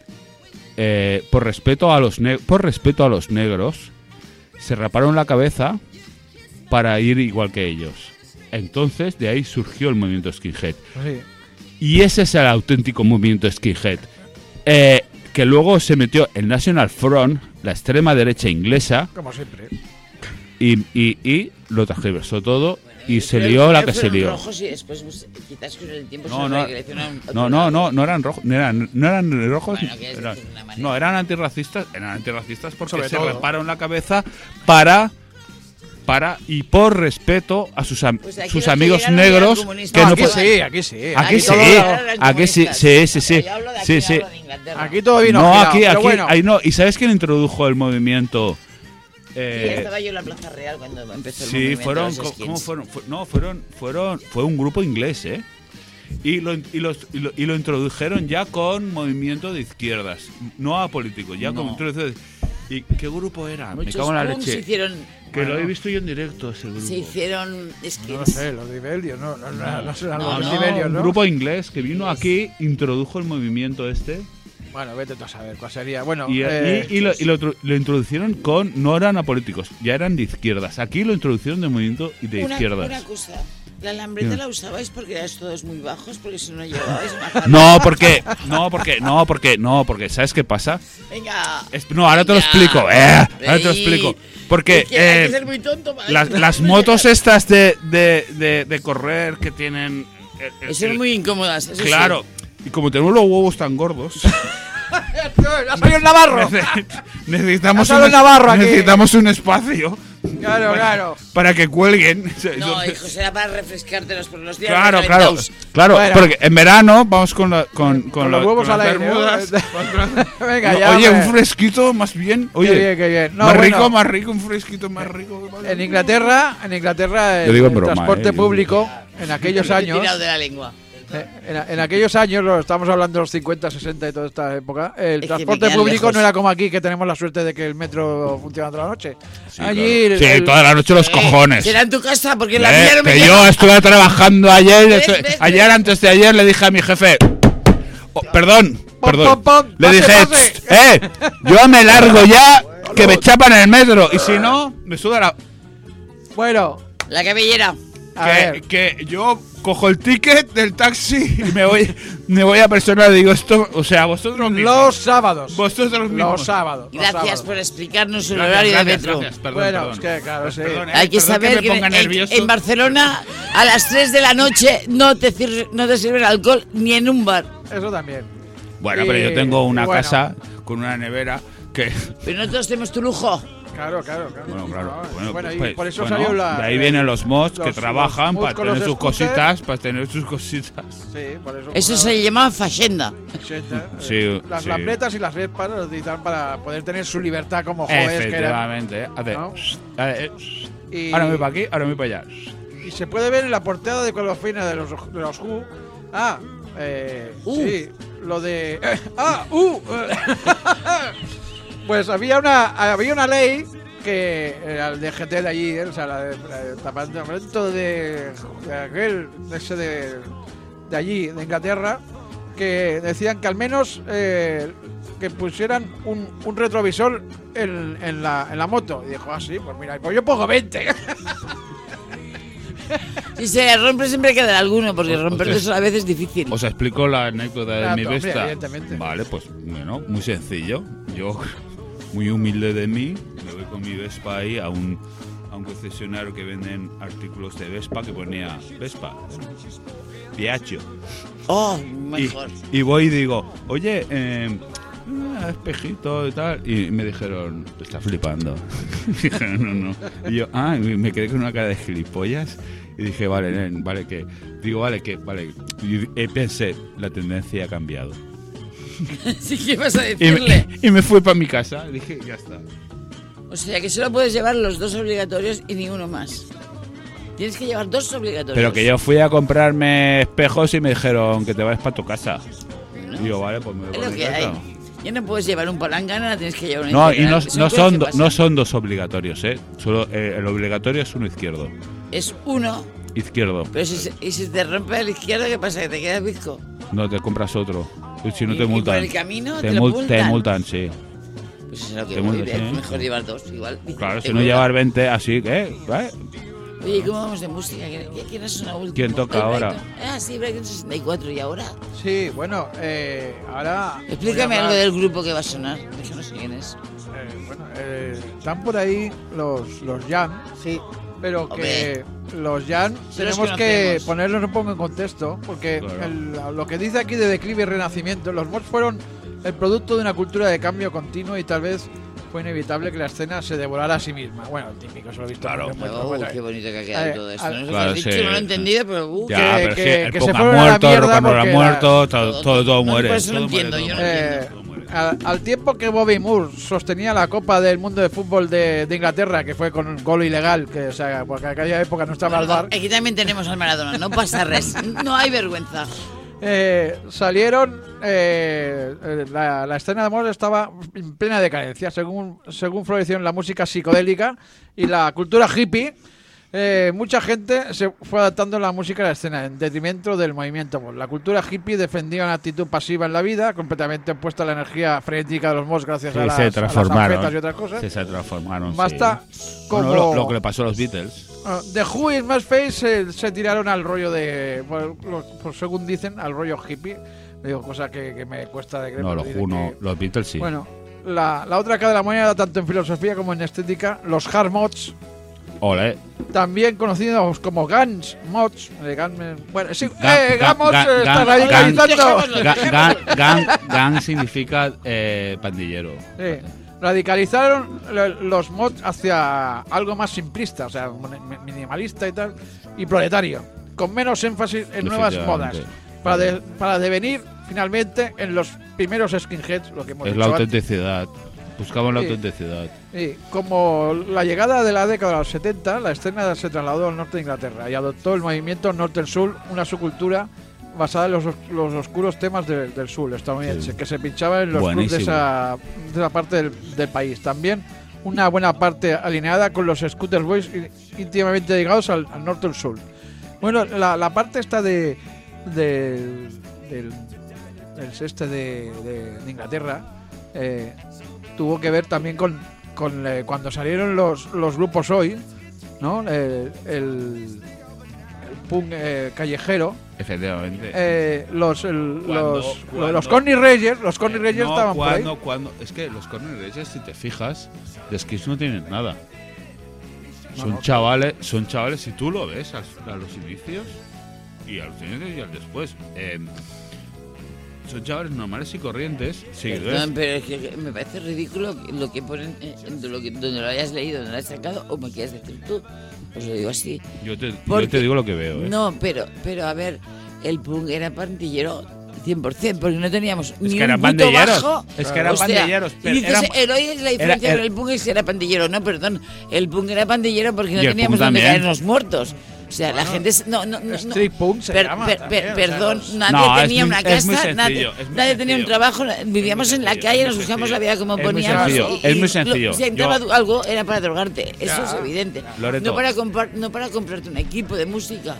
eh, por respeto a los ne- por respeto a los negros se raparon la cabeza para ir igual que ellos. Entonces de ahí surgió el movimiento skinhead. Sí. Y ese es el auténtico movimiento skinhead. Eh, que luego se metió el National Front, la extrema derecha inglesa, Como siempre. y, y, y lo transversó todo y se Pero lió al la final que se fueron lió. rojos y después pues, quizás con el tiempo No, se no, redireccionaron a otro no, no, lado. no, no eran rojos, no eran, no eran rojos, Bueno, que es eran- decir, una manera. no, eran antirracistas, eran antirracistas porque Sobre se todo. reparon la cabeza para para y por respeto a sus, am- Pues aquí sus los que amigos llegaron eran negros comunistas. que No, no aquí pu- sí, aquí sí. Aquí Aquí sí, todos eran aquí sí, comunistas. sí, sí, sí. Yo hablo de aquí, Sí, no sí. hablo de Inglaterra. Aquí todo vino No, girado, aquí, pero aquí, bueno. ahí no. ¿Y sabes quién introdujo el movimiento? Sí, Eh, estaba yo en la Plaza Real cuando empezó el sí, movimiento fueron, de los co- skins. ¿cómo fueron? Fu- no, fueron, fueron, fue un grupo inglés, ¿eh? Y lo, y, los, y, lo, y lo introdujeron ya con movimiento de izquierdas, no a políticos, ya No. con introducción. ¿Y qué grupo era? Muchos Me cago en la punks leche. hicieron, Que lo he visto yo en directo ese grupo. se hicieron No skins. sé, los Dibelios, no, no, no, no serán No, los no, Dibelios, un ¿no? grupo inglés que vino aquí, introdujo el movimiento este Bueno, vete tú a saber cuál sería. Bueno, y, eh, y- y lo, y lo tru- lo introducieron con, no eran apolíticos, ya eran de izquierdas. Aquí lo introducieron de movimiento de Una, izquierdas. una cosa, la alambreta Dime. la usabais porque erais todos muy bajos, porque si no llevabais una No, porque, no, porque, no, porque, no, porque, ¿sabes qué pasa? Venga. Es- no, ahora te lo venga, explico, eh, ahora te lo Ey, explico. Porque es que hay que eh, ser muy tonto para las, esto. las motos estas de, de, de, de correr que tienen... el- el- Son el- muy incómodas, eso sí. Claro, y como tenemos los huevos tan gordos... ¡Ha salido el Navarro! necesitamos, Ha salido un, Navarro aquí. necesitamos un espacio Claro, claro. para que cuelguen. No, hijo, será para refrescártelos por los días Claro, claro, recalentados. claro, Bueno. porque en verano vamos con, la, con, con, Con la- los huevos con al las aire, ¿no? bermudas. Venga, No, ya. oye, hombre. un fresquito más bien. Oye, Qué bien, qué bien. No, más bueno, rico, más rico, un fresquito más rico. En Inglaterra, en Inglaterra, el, Yo digo en el broma, transporte eh, yo- público en aquellos Me he años, tirado de la lengua. eh, en, en aquellos años, lo estamos hablando de los cincuenta, sesenta y toda esta época, el que transporte me quedan público lejos. no era como aquí, que tenemos la suerte de que el metro funciona toda la noche. Sí, Allí, claro. el- Sí, el- toda la noche los cojones. Será en tu casa, porque en la Eh, mía no me que queda. yo estuve trabajando ayer, ¿Ves, estu- ves, ayer ves? antes de ayer le dije a mi jefe, oh, perdón, Pom, perdón, pom, pom, le pase, dije, pase. "Tst, eh, yo me largo ya, que me chapan en el metro y si no, me suda la... Bueno, La cabellera. a Que, ver, que yo cojo el ticket del taxi y me voy, me voy a personal y digo esto, o sea, vosotros mismos. los sábados. Vosotros mismos. Los sábados. los Gracias sábados. por explicarnos el Gracias, horario gracias, de metro. gracias, perdón, Bueno, perdón. es que claro, sí. Perdón, eh, Hay que perdón saber me que, ponga en, nervioso. en Barcelona a las tres de la noche no te, sir- no te sirven alcohol ni en un bar. Eso también. Bueno, pero yo Y- tengo una y bueno. casa con una nevera que... Pero nosotros tenemos tu lujo. Claro, claro, claro. Bueno, claro. No, Bueno, bueno, y pues, por eso bueno, salió la. de ahí vienen los mods que los- trabajan los mods para con tener los sus scooters. cositas, para tener sus cositas. Sí, por eso. Eso bueno, se llama fachenda. ochenta, Sí, eh, las sí. lambretas y las vespas los utilizan para poder tener su libertad como jóvenes que eran. Efectivamente. ¿eh? Hace, ¿No? eh, eh, Y, ahora me voy para aquí, ahora me voy para allá. y se puede ver en la portada de Colofina de los, de los Who. Ah, eh, Uh. sí, lo de. eh, ah, uh. Pues había una, había una ley que era el D G T de allí, ¿eh? O sea, la de- la de- el departamento de, de aquel, de ese de, de allí, de Inglaterra, que decían que al menos eh, que pusieran un, un retrovisor en, en, la, en la moto. Y dijo, ah, sí, pues mira, pues yo pongo veinte. Si se rompe siempre queda alguno, porque O- romperte o eso a veces es difícil. Os explico la anécdota de Claro, mi hombre, Vesta. evidentemente. Vale, pues bueno, muy sencillo. Yo, muy humilde de mí, me voy con mi Vespa ahí a un, a un concesionario que venden artículos de Vespa que ponía Vespa, Piaggio. Oh, Y, mejor. y voy y digo, oye, eh, ah, espejito y tal. Y me dijeron, está flipando. Dijeron, no, no. Y yo, ah, y me quedé con una cara de gilipollas. Y dije, vale, nen, vale, que. Digo, vale, que, vale. Y, y pensé, la tendencia ha cambiado. Sí, ¿qué vas a Y decirle? me, y me fui para mi casa. Dije, ya está. O sea, que solo puedes llevar los dos obligatorios y ni uno más. Tienes que llevar dos obligatorios. Pero que yo fui a comprarme espejos y me dijeron que te vayas para tu casa. Y yo, vale, pues me voy Es para lo mi que casa. hay. Ya no puedes llevar un palangana, tienes que llevar un No, y no, integral. no, cosas son, que do- pasan. no son dos obligatorios, ¿eh? Solo, eh, el obligatorio es uno izquierdo. Es uno, Izquierdo. pero si se, y si te rompe a la izquierda, ¿qué pasa? ¿Que te quedas bizco? No, te compras otro. Y si no Y- te y por multan. el camino te, te lo mul- multan. te multan, sí. Pues eso es lo que Te voy, multas, es ¿sí? mejor llevar dos, igual. Claro, Te si no multan. llevar veinte, así que, ¿eh? Oye, ¿y cómo vamos de música? ¿Quién, quién es una última? ¿Quién toca Ay, ahora? Brighton. Ah, sí, Brighton sesenta y cuatro, ¿y ahora? Sí, bueno, eh, ahora... Explícame voy a algo hablar- del grupo que va a sonar. Es que no sé quién es. Eh, bueno, eh, están por ahí los, los Jam, Sí. pero que los Jam Se los tenemos que conocemos. ponerlos un poco en contexto, porque Claro. el- lo que dice aquí de declive y renacimiento, los mods fueron el producto de una cultura de cambio continuo y tal vez fue inevitable que la escena se devorara a sí misma. Bueno, el típico, eso lo he visto. Claro. en muchos Oh, bueno, qué bonito que ha quedado eh, todo esto. al- No sé Claro, qué has dicho, sí. no lo he entendido, pero... Uh, Ya, Que- pero es que- que el que se Poca fueron a la muerto, el mierda rock and roll ha porque muerto, la- todo, todo, todo No, muere. por eso lo todo muere, entiendo, todo yo no muere. Eh, entiendo. Todo muere. al, al tiempo que Bobby Moore sostenía la Copa del Mundo de Fútbol de, de Inglaterra, que fue con un gol ilegal, que o sea, porque en aquella época no estaba el Bueno, bar, aquí también tenemos al Maradona, no pasa res, no hay vergüenza. eh, salieron. eh, eh, la, la escena de mods estaba en plena decadencia, según, según florecieron la música psicodélica y la cultura hippie. eh, mucha gente se fue adaptando la música a la escena en detrimento del movimiento mod. La cultura hippie defendía una actitud pasiva en la vida, completamente opuesta a la energía frenética de los mods gracias Sí, a las, se a las transformaron. anfetas y otras cosas. Sí, se transformaron. Basta sí. como Bueno, lo, lo que le pasó a los Beatles. Ah, The Who y Smash Face se, se tiraron al rollo de, por, lo- por según dicen, al rollo hippie. Digo, cosa que, que me cuesta de creer. No, pero los dicen Who no, que- los Beatles sí. Bueno, la, la otra cara de la moneda, tanto en filosofía como en estética, los hard mods, Ole. también conocidos como Guns mods. eh, Gun- bueno, sí, Ga- eh, ga- Gamos ga- eh, está ga- radicalizando. Dejémoslo. Ga- ga- gang, gang significa eh, pandillero. Sí. Radicalizaron lo- los mods hacia algo más simplista, o sea, mi- minimalista y tal, y proletario, con menos énfasis en nuevas modas, Definitivamente. para, de- para devenir finalmente en los primeros skinheads, lo que hemos Es dicho la antes. autenticidad. Buscamos la Sí. autenticidad. Sí, como la llegada de la década de los setenta, la escena se trasladó al norte de Inglaterra y adoptó el movimiento Northern Soul, una subcultura basada en los, os- los oscuros temas de- del sur estadounidense, Sí. que se pinchaba en los clubs de Buenísimo. esa, de esa parte del, del país. También una buena parte alineada con los Scooter Boys í- íntimamente ligados al, al Northern Soul. Bueno, la, la parte esta de, de- del, del este de, de- de Inglaterra eh, tuvo que ver también con, con eh, cuando salieron los, los grupos hoy, ¿no? El, el, el punk eh, callejero, Efectivamente. eh, los el- Cuando- los cuando- los Connie Rangers, los Connie Eh, Rangers no, estaban por ahí. cuando, cuando, es que los Corner Rangers, si te fijas, de Skis no tienen nada. No, Son no. chavales, son chavales, si tú lo ves a, a los inicios y a los inicios y al después. eh, son chavales normales y corrientes. Seguidores. Perdón, pero es que me parece ridículo lo que ponen, eh, de lo que, donde lo hayas leído, donde lo hayas sacado, o me quieres decir tú. Pues lo digo así. Yo te, yo Porque- te digo lo que veo. ¿eh? No, pero, pero a ver, el punk era pandillero cien por ciento, porque no teníamos ni que un eran puto pandilleros, bajo. es que eran O sea, pandilleros, pero y dices, eran- el hoy es la diferencia era- entre el punk y si era pandillero. No, perdón, el punk era pandillero porque no Y el teníamos punk donde también. caernos muertos. O sea, la gente... es- No, no, no, no. Street punk se Per- llama per- también, per- o sea, perdón, los- nadie No, es tenía muy- una es muy casa, sencillo, nadie, es muy nadie tenía un sencillo. trabajo, vivíamos muy en la sencillo, calle, es nos muy buscamos sencillo. la vida como Es muy poníamos. sencillo, y- es muy y sencillo. lo- si entraba Yo- algo era para drogarte, eso Ya. es evidente. Loreto. No para, comprar, no para comprarte un equipo de música.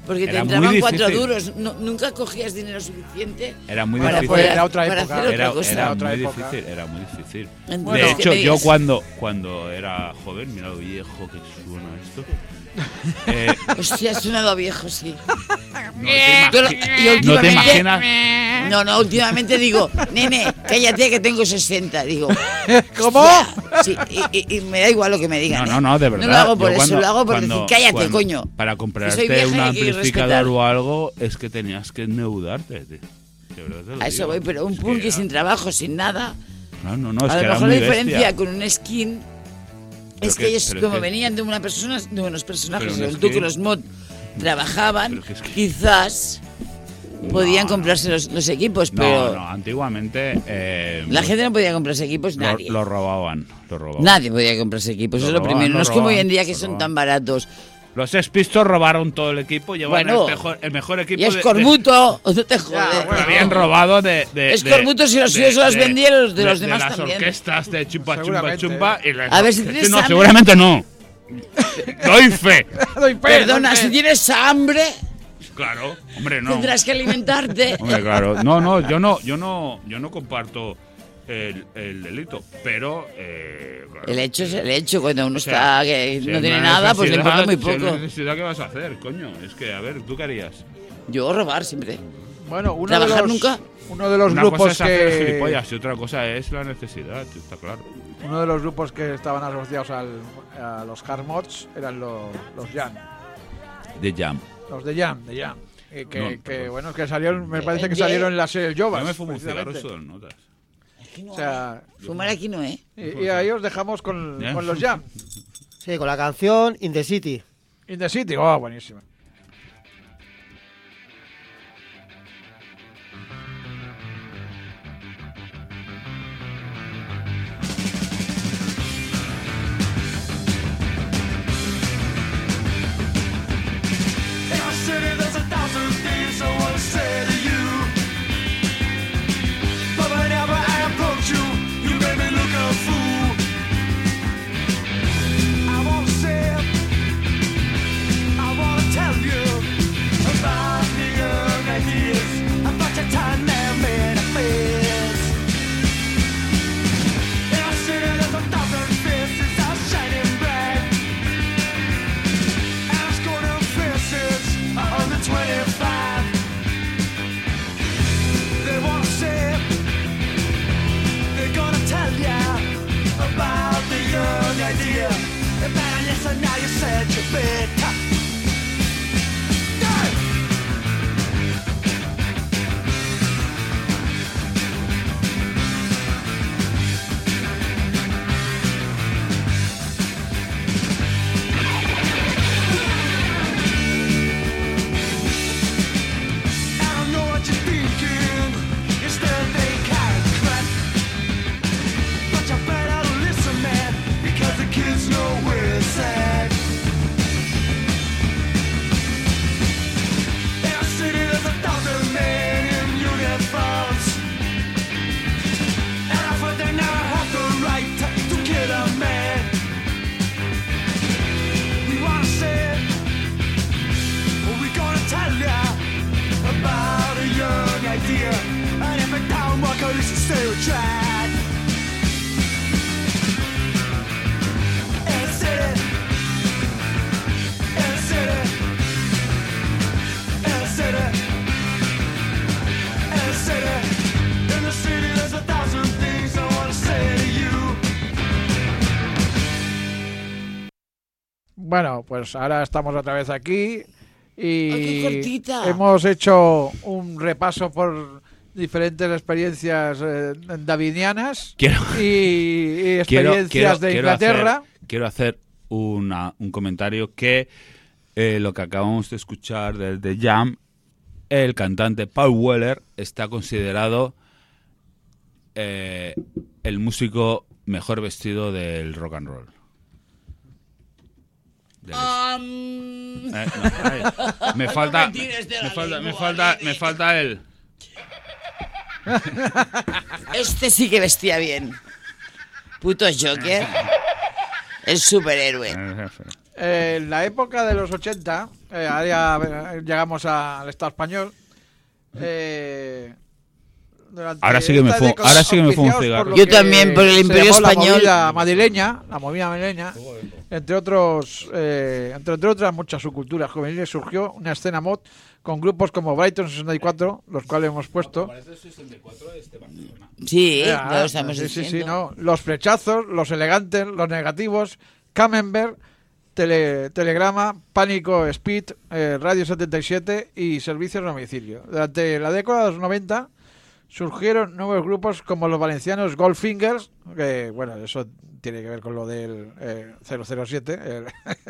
porque te Era muy entraban cuatro difícil. duros. No- nunca cogías dinero suficiente Era muy para difícil. poder- Era otra para época. hacer otra Era, cosa. era Otra muy época. difícil, era muy difícil. Entonces, De que hecho, me yo digas- cuando, cuando era joven, mira lo viejo que suena esto. eh, Hostia, ha sonado a viejo, sí. no, te Yo lo- imagi- y no te últimamente- imaginas. No, no, últimamente digo, nene, cállate que tengo sesenta. Digo, ¿Cómo? hostia, sí, y, y- y me da igual lo que me digan. No, no, ¿eh? no, de verdad. No lo hago por Yo eso, cuando- lo hago por cuando- decir, cállate, cuando- coño. Para soy comprarte vieja y un hay que amplificador respetar. o algo, es que tenías que endeudarte. tío. De verdad te lo A eso digo. voy, pero un Es que punky era- sin trabajo, sin nada. No, no, no, es A que lo era mejor la muy diferencia bestia. con un skin es que- que ellos, pero es como que- venían de una persona, de unos personajes, Pero un el Duke skin- los mod trabajaban, Pero que es que- quizás podían No, comprarse los, los equipos, No, pero no, antiguamente. eh, la gente no podía comprarse equipos, lo, nadie. lo robaban. Lo robaban. Nadie podía comprarse equipos, Lo eso es lo robaban, primero. lo No es como hoy robaban, en día que lo son robaban. tan baratos. Los Sex Pistols robaron todo el equipo, llevaban Bueno, el, mejor, el mejor equipo Y de- Escorbuto, no te Ya, jodes. de, bueno. habían robado de, de Escorbuto, si los de- suyos se los de- vendían, los de los de demás las también. orquestas de chumpa chumpa Seguramente. chumpa y les- A ver si que tienes no, hambre. seguramente no. Doy fe. Doy fe, Perdona, doy fe. si tienes hambre, Claro, hombre, no. tendrás que alimentarte. Hombre, claro. No, no, yo no, yo no, yo no comparto el, el delito, pero eh, claro. El hecho es el hecho, cuando uno O sea, está que si no hay tiene una nada, pues le necesidad, importa muy si hay una poco. necesidad, ¿qué vas a hacer, coño? Es que, a ver, ¿tú qué harías? Yo robar siempre. Bueno, uno de ¿Trabajar los, nunca? Uno de los Una cosa grupos es hacer que gilipollas y otra cosa es la necesidad, está claro. uno de los grupos que estaban asociados al, a los hard mods eran los, los Jam, De Jam. los de Jam, de Jam. Y que, No, que, perdón. bueno, que salieron, me parece que de- salieron en la serie Yo Jovas. me fumo un cigarro y precisamente. sudo notas. O sea, Fumar aquí no, ¿eh? y, y ahí os dejamos con, Ya. con los Jam. Sí, con la canción In the City. In the City, oh, buenísima. In our city, there's a thousand things I want to say to you. But whenever I approach you, you make me look a fool. I want to say, I want to tell you about the young ideas, about your time there made a face. In our city, there's a thousand faces are shining bright. Ask all them faces on the twenty-five. They wanna say, they're gonna tell ya about the young idea. You better listen now, you said you better. Yeah! I don't know what you're thinking. You still think I'm crap. But you better listen, man, because the kids know where it's at. In our city, there's a thousand men in uniforms. And I thought they never had the right to, to kill a man. We wanna say, well, we gonna tell ya about a young idea. And if it don't work, at least you stay on track. In the city, in the city, in the city, in the city, in the city, there's a thousand things I wanna say to you. Bueno, pues ahora estamos otra vez aquí y Ay, qué cortita. hemos hecho un repaso por diferentes experiencias eh, davidianas Quiero, y, y quiero, experiencias quiero- de quiero Inglaterra. hacer- quiero hacer una, un comentario que eh, lo que acabamos de escuchar del The Jam, el cantante Paul Weller está considerado eh, el músico mejor vestido del rock and roll. Del- Am, Eh, no, ay, me falta, me tires de la me falta, me lengua, falta, nene. me falta el. Este sí que vestía bien. Puto Joker. El superhéroe. Eh, en la época de los ochenta, eh, ahora ya eh, llegamos a- al Estado español. Eh, durante Ahora sí que me esta fu- década, ahora sí que me fumo un auspiciados cigarro. por lo Yo que también, por el se Imperio llamó Español. La movida madrileña, la movida madrileña, entre otros, eh, entre, entre otras muchas subculturas juveniles, surgió una escena mod con grupos como Brighton sesenta y cuatro, los cuales hemos puesto. Sí, Ah, lo estamos sí, sí, diciendo. sí, no. Los flechazos, los elegantes, los negativos, Camembert, Tele- Telegrama, Pánico, Speed, eh, Radio setenta y siete y Servicios a Domicilio. Durante la década de los noventa surgieron nuevos grupos como los valencianos Goldfingers, que bueno, eso tiene que ver con lo del eh, cero cero siete. el-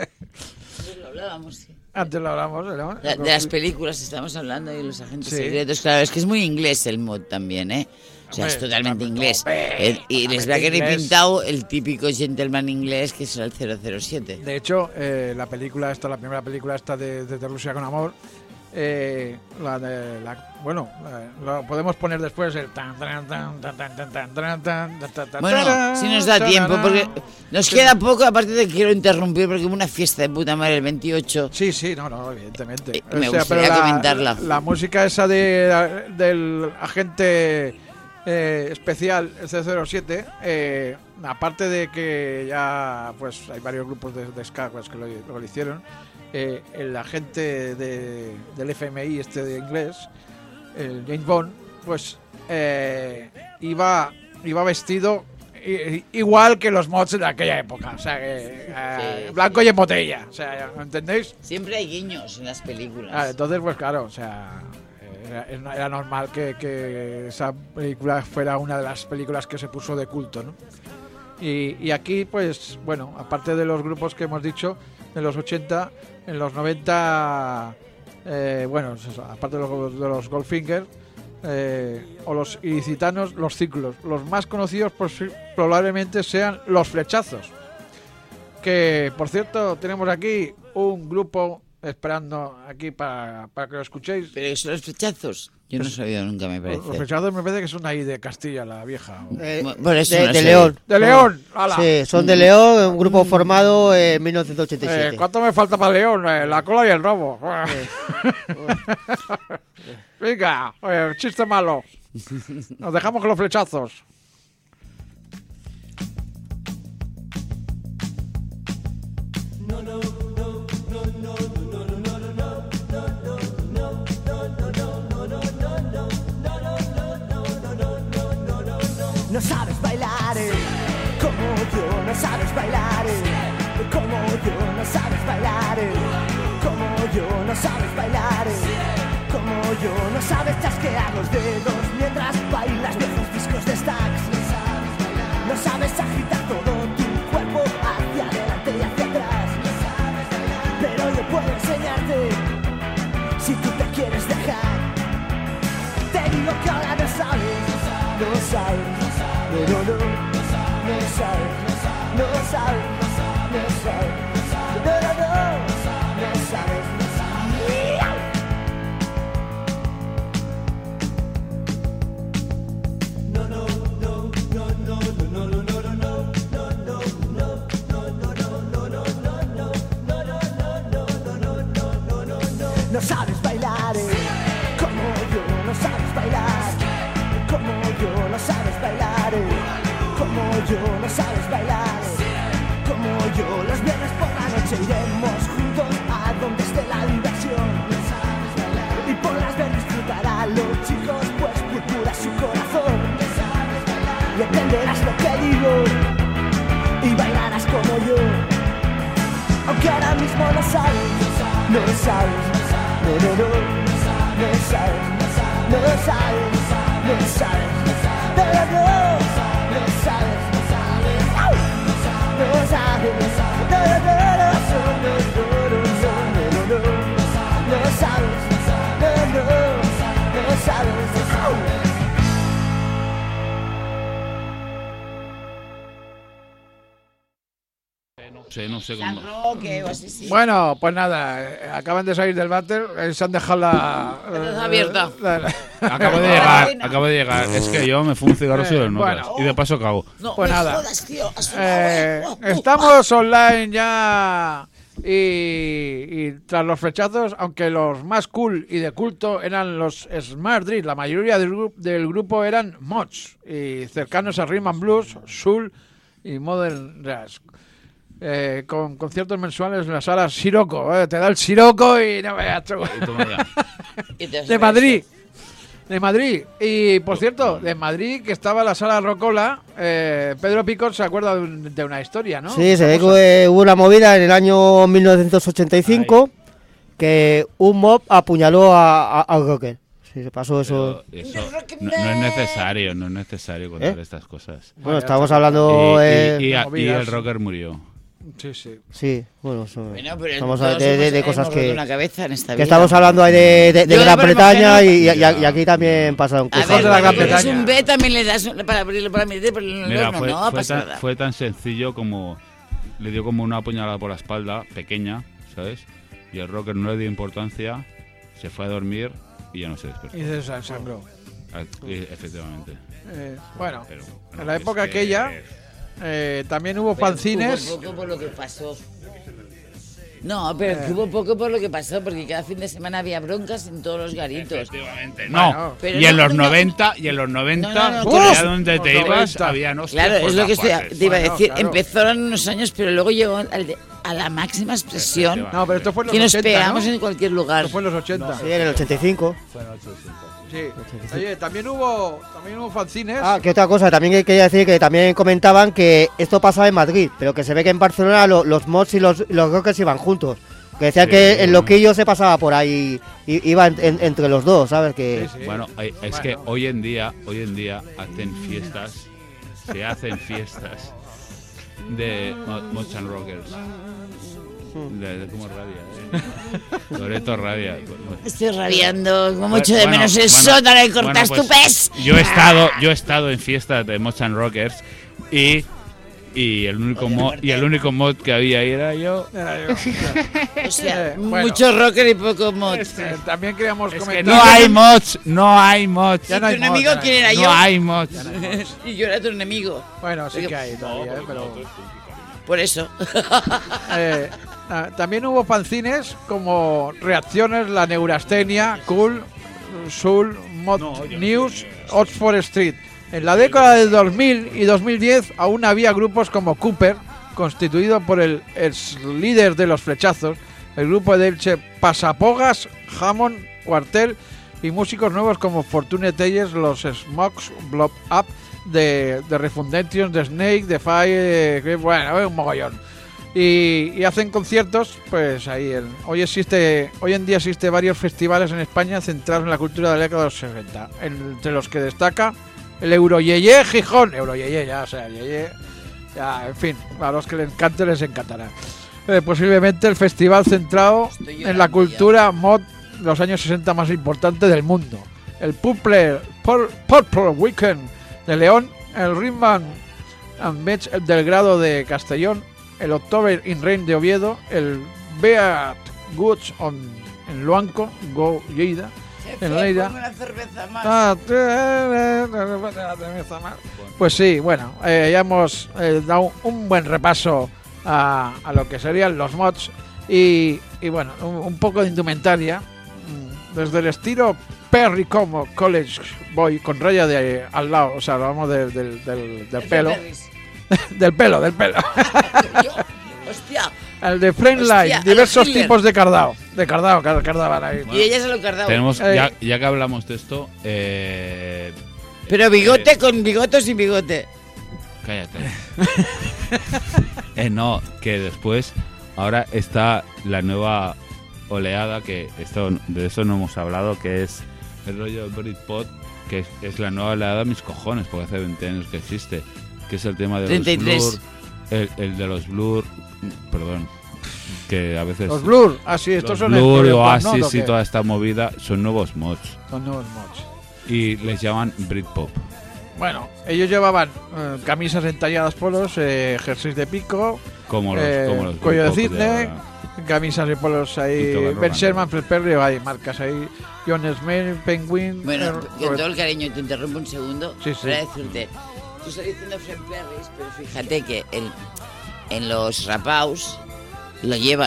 Lo hablábamos, sí. Antes lo hablamos. ¿no? La- de las películas estamos hablando y de los agentes Sí. secretos. Claro, es que es muy inglés el mod también, ¿eh? O sea, es Hombre, totalmente hombre, inglés. hombre, Eh, y les va a totalmente querer inglés. pintado el típico gentleman inglés que es el cero cero siete. De hecho, eh, la película esta, la primera película esta de Desde Rusia con Amor, eh, la de la, bueno, la- lo podemos poner después el tan tan tan tan tan tan tan tan tan tan tan tan Bueno, tan, si nos da tan, tiempo, tan. porque nos Sí. queda poco, aparte de que quiero interrumpir, porque hubo una fiesta de puta madre el veintiocho. Sí, sí, no, no, evidentemente. Eh, me gustaría pero la- comentarla. La, música esa de, del agente eh, especial el cero cero siete, eh, aparte de que ya pues hay varios grupos de, de ska pues, que lo, lo hicieron, eh, el agente de, del F M I este de inglés, el James Bond, pues eh, iba, iba vestido i- igual que los mods de aquella época, o sea, que, eh, Sí, blanco y en botella, o sea, ¿entendéis? Siempre hay guiños en las películas. Ah, entonces, pues claro, o sea, era, era normal que, que esa película fuera una de las películas que se puso de culto, ¿no? Y, y aquí, pues, bueno, aparte de los grupos que hemos dicho, en los ochenta, en los noventa, eh, bueno, eso, aparte de los, de los Goldfinger, eh, o los ilicitanos, los ciclos. Los más conocidos posi- probablemente sean los flechazos. Que, por cierto, tenemos aquí un grupo esperando aquí para, para que lo escuchéis. Pero que son los flechazos. Yo no he sabido nunca, me Los parece. flechazos me parece que son ahí de Castilla, la vieja. o- Eh, Por eso de, no de sé. León. ¡De León! ¡Hala! Sí, son de León, un grupo formado en mil novecientos ochenta y Eh, siete. ¿Cuánto me falta para León? Eh, la cola y el robo. Venga, eh, chiste malo. Nos dejamos con los flechazos. No sabes bailar, eh, como yo, no sabes bailar, eh, como yo, no sabes bailar, eh, como yo, no sabes bailar, eh, como yo, no sabes chasquear los dedos mientras bailas viejos discos de stacks. No sabes agitar todo tu cuerpo hacia adelante y hacia atrás, pero yo puedo enseñarte si tú te quieres dejar. Te digo que ahora no sabes, no sabes. No, no, no, no sabes, no sabes, no sabes, no, no, no, no sabes, no No sabes bailar, eh, como yo, no sabes bailar, como yo, no sabes bailar, eh, como yo, no sabes bailar, eh, como yo, los viernes por la noche iremos juntos a donde esté la diversión, y podrás ver disfrutar a los chicos, pues purpura su corazón, y entenderás lo que digo, y bailarás como yo, aunque ahora mismo no sabes, no sabes. No, no, no, no sabes, no sabes, no sabes, no, no, no, no sabes, no sabes, ¡au! No sabes, no, no, no, no, no, no, no, no, no sabes, no, no, no sabes, ¡au! No sé, no sé cómo. San Roque o así, sí. Bueno, pues nada, eh, acaban de salir del váter, eh, se han dejado la... La taza abierta. la- la- Acabo de llegar, acabo de llegar. Es que yo me fumo un cigarro si Eh, lo notas. bueno. Y de paso cago. No, Pues me nada. jodas, tío. ha sonado, Eh, eh. Oh, oh, estamos online ya Y, y tras los flechazos, aunque los más cool y de culto eran los Smart Drill, la mayoría del, gru- del grupo eran mods y cercanos a Rhythm and Blues, Soul y Modern Jazz. Eh, con conciertos mensuales en la sala Siroco. Eh, te da el Siroco y no veas tú. Y toma ya. Y te De Madrid. De Madrid. Y por cierto, de Madrid, que estaba la sala Rocola, eh, Pedro Picot se acuerda de, un- de una historia, ¿no? Sí, se ve Famosa. que hubo una movida en el año mil novecientos ochenta y cinco que un mob apuñaló a, a, al rocker. Sí, se pasó eso. Pero eso no, no es necesario, no es necesario contar ¿Eh? estas cosas. Bueno, estamos hablando. Y, eh, y- y- de y el movidas. rocker murió. Sí, sí. Sí, bueno, eso- Bueno, pero estamos todos hablando de, de- de hemos- cosas hemos roto que. una cabeza en esta Que vida. estamos hablando ahí de, de, de Yo, Gran por Bretaña y, y- imagino- y aquí también pasaron A cosas. Hijos ver, de la Gran cuando coges Bretaña. un B también le das para abrirlo para meter por el Mira, horno, fue, no fue pasa tan, nada. fue tan sencillo como le dio como una puñalada por la espalda, pequeña, ¿sabes? Y el rocker no le dio importancia, se fue a dormir y ya no se despertó. Y se desangró. Ah, y- Efectivamente. Eh, bueno, Pero, en bueno, la es época que- aquella eh, también hubo Pero fanzines. hubo poco por lo que pasó. No, pero que hubo poco por lo que pasó, porque cada fin de semana había broncas en todos los garitos. Efectivamente, Bueno, no. pero y en no, los no. noventa, y en los noventa, No, no, no, por que allá los- donde los te ibas, noventa. había no Claro, es lo que estoy, te iba a Bueno, decir. claro. Empezaron unos años, pero luego llegó al de- a la máxima expresión No, pero esto fue en los que nos ochenta, pegamos ¿no? en cualquier lugar. Esto fue en los ochenta. Sí, en el ochenta y cinco. Sí. Oye, también hubo, también hubo fanzines. Ah, que otra cosa, también quería decir que también comentaban que esto pasaba en Madrid, pero que se ve que en Barcelona lo- los mods y los, los rockers iban juntos. Que decían Sí, que sí, el bueno. loquillo se pasaba por ahí, i- iba en- en- entre los dos, ¿sabes? Que Sí, sí. Bueno, hay- es que Bueno. hoy en día, hoy en día hacen fiestas, se hacen fiestas de mo- Mods and Rockers. De, de cómo rabia, eh. Loreto rabia. Estoy rabiando, como mucho de Bueno, menos el bueno, sótano y bueno, cortas pues, tu pez. Yo he estado, yo he estado en fiestas de Mods and Rockers y y el único Oye, mod, muerte. y el único mod que había ahí era yo. Era yo. O sea, Eh, bueno. mucho rocker y poco mod. Eh, también queríamos Es que comentar. no hay mods, no hay mods. Ya no ¿Y hay tu mod, enemigo ya no quién hay era No yo? hay mods. Y yo era tu enemigo. Bueno, sí que hay todavía, eh, pero. Por eso. Eh, ah, también hubo fanzines como Reacciones, La Neurastenia, Cool, Soul, Mod News, Oxford Street. En la década del dos mil y dos mil diez aún había grupos como Cooper, constituido por el ex líder de los flechazos, el grupo de Elche Pasapogas, Hammond, Cuartel y músicos nuevos como Fortune Tellers, los Smokes, Blob Up, de, de Refundations, de Snake, de Fire, de- bueno, es un mogollón. Y, y hacen conciertos, pues ahí. El, hoy existe, hoy en día existe varios festivales en España centrados en la cultura de la década de los sesenta, entre los que destaca el Euroyeye Gijón, Euroyeye, ya, o sea, Yeye, ya, en fin, a los que les encante les encantará. Eh, posiblemente el festival centrado Estoy en llorando la cultura mod de los años sesenta más importante del mundo. El Purple, Pur- Purple Weekend de León, el Rimban and Match del Grado de Castellón, el October in Rain de Oviedo, el Beat Goods on, en Luanco, Go Lleida, en Lleida. Una cerveza más. Ah, Pues sí, bueno, eh, ya hemos eh, dado un buen repaso a, a lo que serían los mods y, y bueno, un, un poco de indumentaria, mm, desde el estilo Perry como College Boy con raya de al lado, o sea, hablamos del, del, del, del pelo, del pelo, del pelo, Hostia. el de Flame Hostia, Line, a lo diversos Hitler. tipos de cardao, de cardao, car- cardaban ahí. Y ella se lo cardaba. Tenemos, Eh. ya, ya que hablamos de esto, eh, Pero bigote eh, con bigote o sin bigote. cállate. Eh, no, que después, ahora está la nueva oleada, que esto de eso no hemos hablado, que es el rollo Britpop, que es, es la nueva oleada de mis cojones, porque hace veinte años que existe, que es el tema de treinta y los tres. Blur, el, el de los Blur, perdón, que a veces Los Blur, así, estos los son Blur, el Oasis ¿no? ¿O y qué? toda esta movida son nuevos mods Son nuevos mods. y les llaman Britpop. Bueno, ellos llevaban eh, camisas entalladas polos, eh, jerseys de pico, Como los, eh, como los cuello de Britpop cisne, ahora. camisas y polos Y ahí, todo el Ben rollo. Sherman, Fred Perry, hay marcas ahí, John Smith, Penguin, Bueno, eh, con todo el cariño, te interrumpo un segundo Sí, sí. para decirte. Tú estás diciendo Fred Perry, pero fíjate que el, en los rapaus lo llevan.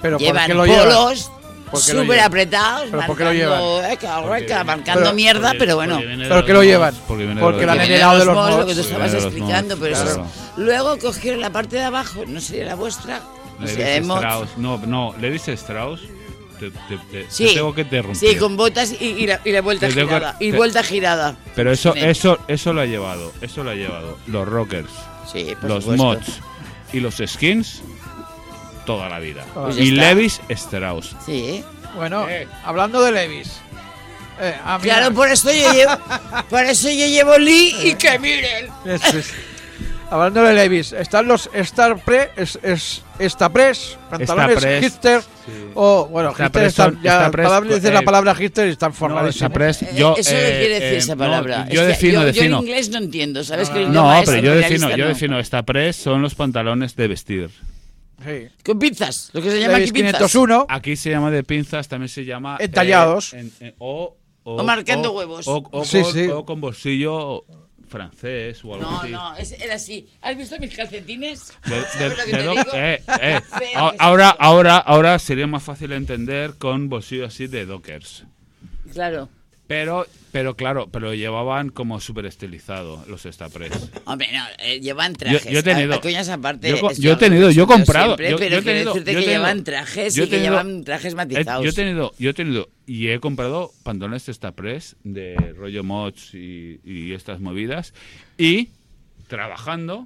Pero ¿por llevan qué lo llevan? polos ¿Por qué lo súper llevan? apretados, ¿Pero por qué lo marcando, eh, que ahora que marcando pero- mierda, Porque- pero bueno. porque viene de ¿Pero los qué lo mods, llevan? Porque, viene de Porque los la han mods. Viene heredado de los mods, mods. lo que tú Sí, estabas viene de los explicando, mods, pero eso claro. es- luego cogieron la parte de abajo, no sería la vuestra, no Levis sería de mods. Strauss. No, no, Levis Strauss. Te, te, te- Sí, te tengo que interrumpir. sí, con botas y, y la, y la vuelta Te tengo que- girada. Y te- vuelta girada. Pero eso, Sí. eso, eso lo ha llevado. Eso lo ha llevado. Los rockers, Sí, por los supuesto. mods y los skins toda la vida. Pues ya y está. Levis Strauss. Sí. Bueno, Eh. hablando de Levis. Eh, ah, mira. Claro, por eso yo llevo, por eso yo llevo Lee y que miren. Es- es- Hablando de Levis, están los Star Pre, es, es, Estapress, pantalones Estapress, hipster, sí. o bueno, Estapress hipster están, son- ya, Estapress, palabra, dices eh, la palabra hipster y están No, formadísimos. Estapress, Eh, yo, eso no eh, quiere decir eh, esa no, palabra. yo Es que defino, yo, yo defino. en inglés no entiendo, ¿sabes? Que el No, idioma pero ese yo imperialista defino, yo no. defino. Estapress son los pantalones de vestir. Sí. Con pinzas, lo que se llama Levis aquí pinzas. quinientos uno, Aquí se llama de pinzas, también se llama eh, Entallados. en- en- o, O marcando huevos. O, o Sí, con, sí. o con bolsillo francés o algo No, así. no, es- era así. ¿Has visto mis calcetines? De- de- ¿Sabes lo que de te do- digo? eh, eh. Feo A- que Ahora, sea. ahora, ahora sería más fácil entender con bolsillo así de dockers. Claro. Pero, pero claro, pero lo llevaban como súper estilizado los Estapress. Hombre, no, eh, llevan trajes. Yo- yo he tenido- A- a coñas aparte. yo co- eso yo he tenido, yo he siempre, comprado, yo- pero yo he quiero tenido- decirte yo he que tenido- llevan trajes yo he y que tenido- llevan trajes Eh, matizados. yo he tenido, yo he tenido y he comprado pantalones Estapress de rollo mods y, y estas movidas y trabajando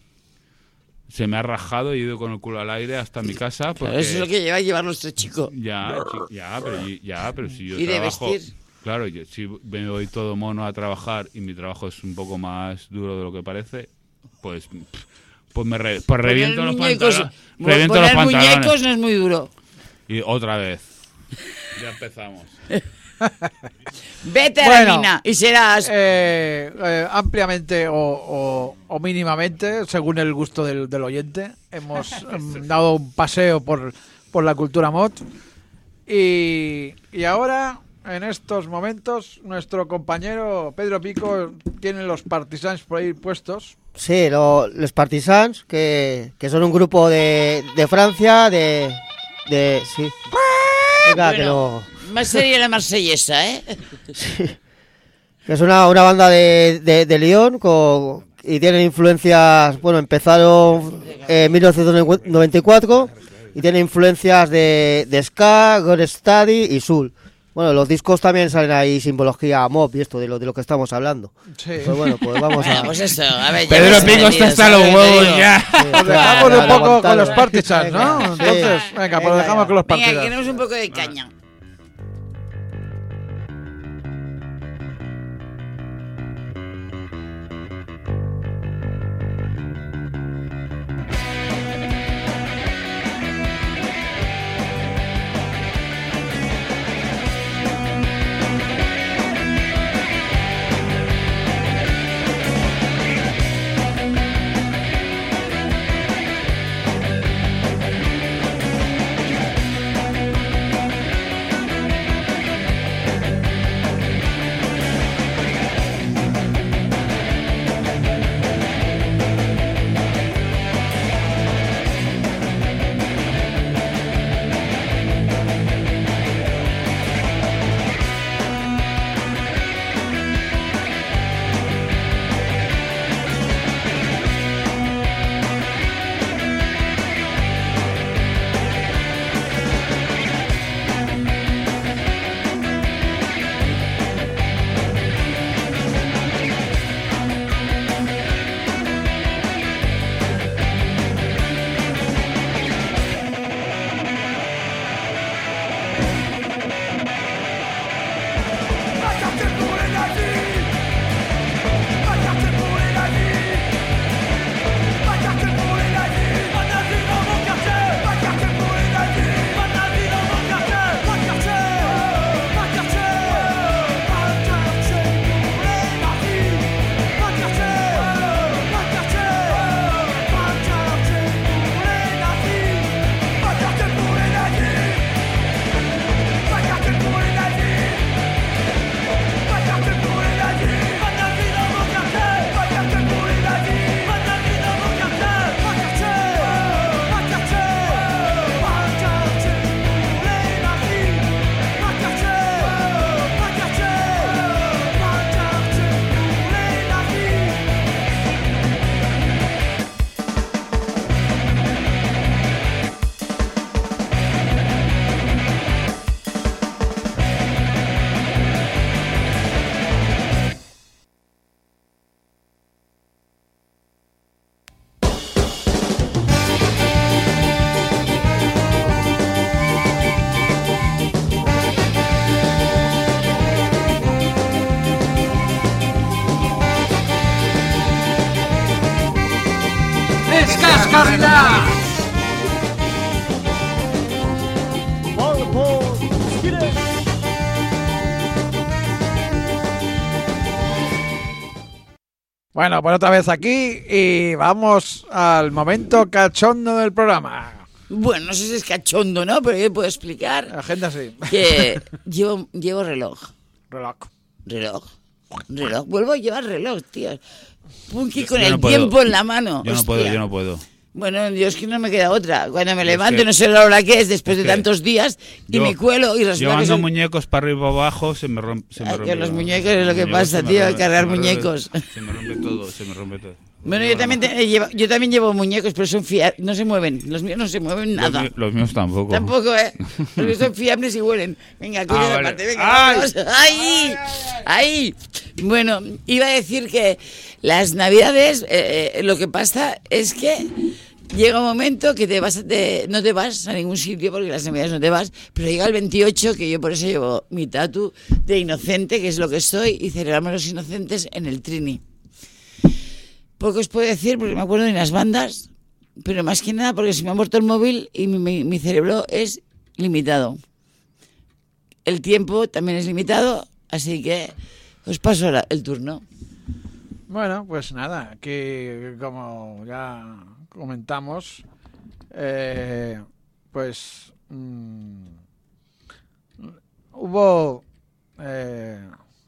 se me ha rajado y he ido con el culo al aire hasta mi casa porque Claro, eso es lo que lleva llevar nuestro chico. ya, chi- ya, pero y- ya, pero si yo Y de trabajo, vestir. claro, yo, si me voy todo mono a trabajar y mi trabajo es un poco más duro de lo que parece, pues pff, pues me re- pues reviento Poner los muñecos- pantalones, mo- reviento los poner pantalones muñecos no es muy duro. y otra vez. Ya empezamos. Vete a Bueno, la mina y serás. eh, eh, ampliamente o, o- o mínimamente, según el gusto del, del oyente, hemos em, dado un paseo por, por la cultura mod. Y, y ahora, en estos momentos, nuestro compañero Pedro Pico tiene los partisans por ahí puestos. Sí, lo- los Partisans, que, que son un grupo de, de Francia, de... de sí. Venga, que Bueno, lo... más sería la marsellesa, ¿eh? que es una, una banda de, de, de Lyon con, y tienen influencias, bueno, empezaron en mil novecientos noventa y cuatro y tienen influencias de, de ska, Gore Study y Soul. Bueno, los discos también salen ahí simbología mob y esto de lo, de lo que estamos hablando. Sí. Pues bueno, pues vamos Bueno, a... pues eso, a ver. ya Pedro hemos Pico está entendido, hasta los ¿sabes lo que te huevos digo? ya. Pues dejamos un Claro, poco con aguantado. los partisans, ¿no? Venga. Entonces, Sí. venga, pues Venga, dejamos ya. con los Venga, partisans. queremos un poco de caña. Bueno, pues otra vez aquí y vamos al momento cachondo del programa. Bueno, no sé si es cachondo, ¿no? Pero yo puedo explicar Agenda sí. que llevo, llevo reloj. Reloj. Reloj. Reloj. Vuelvo a llevar reloj, tío. Punky Yo- con yo el no puedo. tiempo en la mano. Yo no hostia. puedo, yo no puedo. Bueno, yo es que no me queda otra. Cuando me Es levanto que- no sé la hora que es después es de que tantos días y yo- me cuelo y resulta que Llevando soy- muñecos para arriba y para abajo se me rompe. Se me Ay, rompe que los la- muñecos es lo que muñecos pasa, se me tío, rompe- cargar se me rompe- muñecos. Se me rompe todo, se me rompe todo. Bueno, yo también, te- eh, llevo, yo también llevo muñecos, pero son fiables, no se mueven. Los míos no se mueven Los, nada. míos- los míos tampoco. Tampoco, ¿eh? Los míos son fiables y huelen. Venga, cuida Ah, de vale. parte, venga, ¡Ay! vamos. ¡Ay! ¡Ay! Bueno, iba a decir que las navidades, eh, eh, lo que pasa es que llega un momento que te vas, a- te- no te vas a ningún sitio porque las navidades no te vas, pero llega el veintiocho, que yo por eso llevo mi tatu de inocente, que es lo que soy, y celebramos los inocentes en el Trini. Poco os puedo decir porque me acuerdo de las bandas, pero más que nada porque se me ha muerto el móvil y mi, mi- mi cerebro es limitado. El tiempo también es limitado, así que os paso la- el turno. Bueno, pues nada, que como ya comentamos, eh, pues mm, hubo... Eh,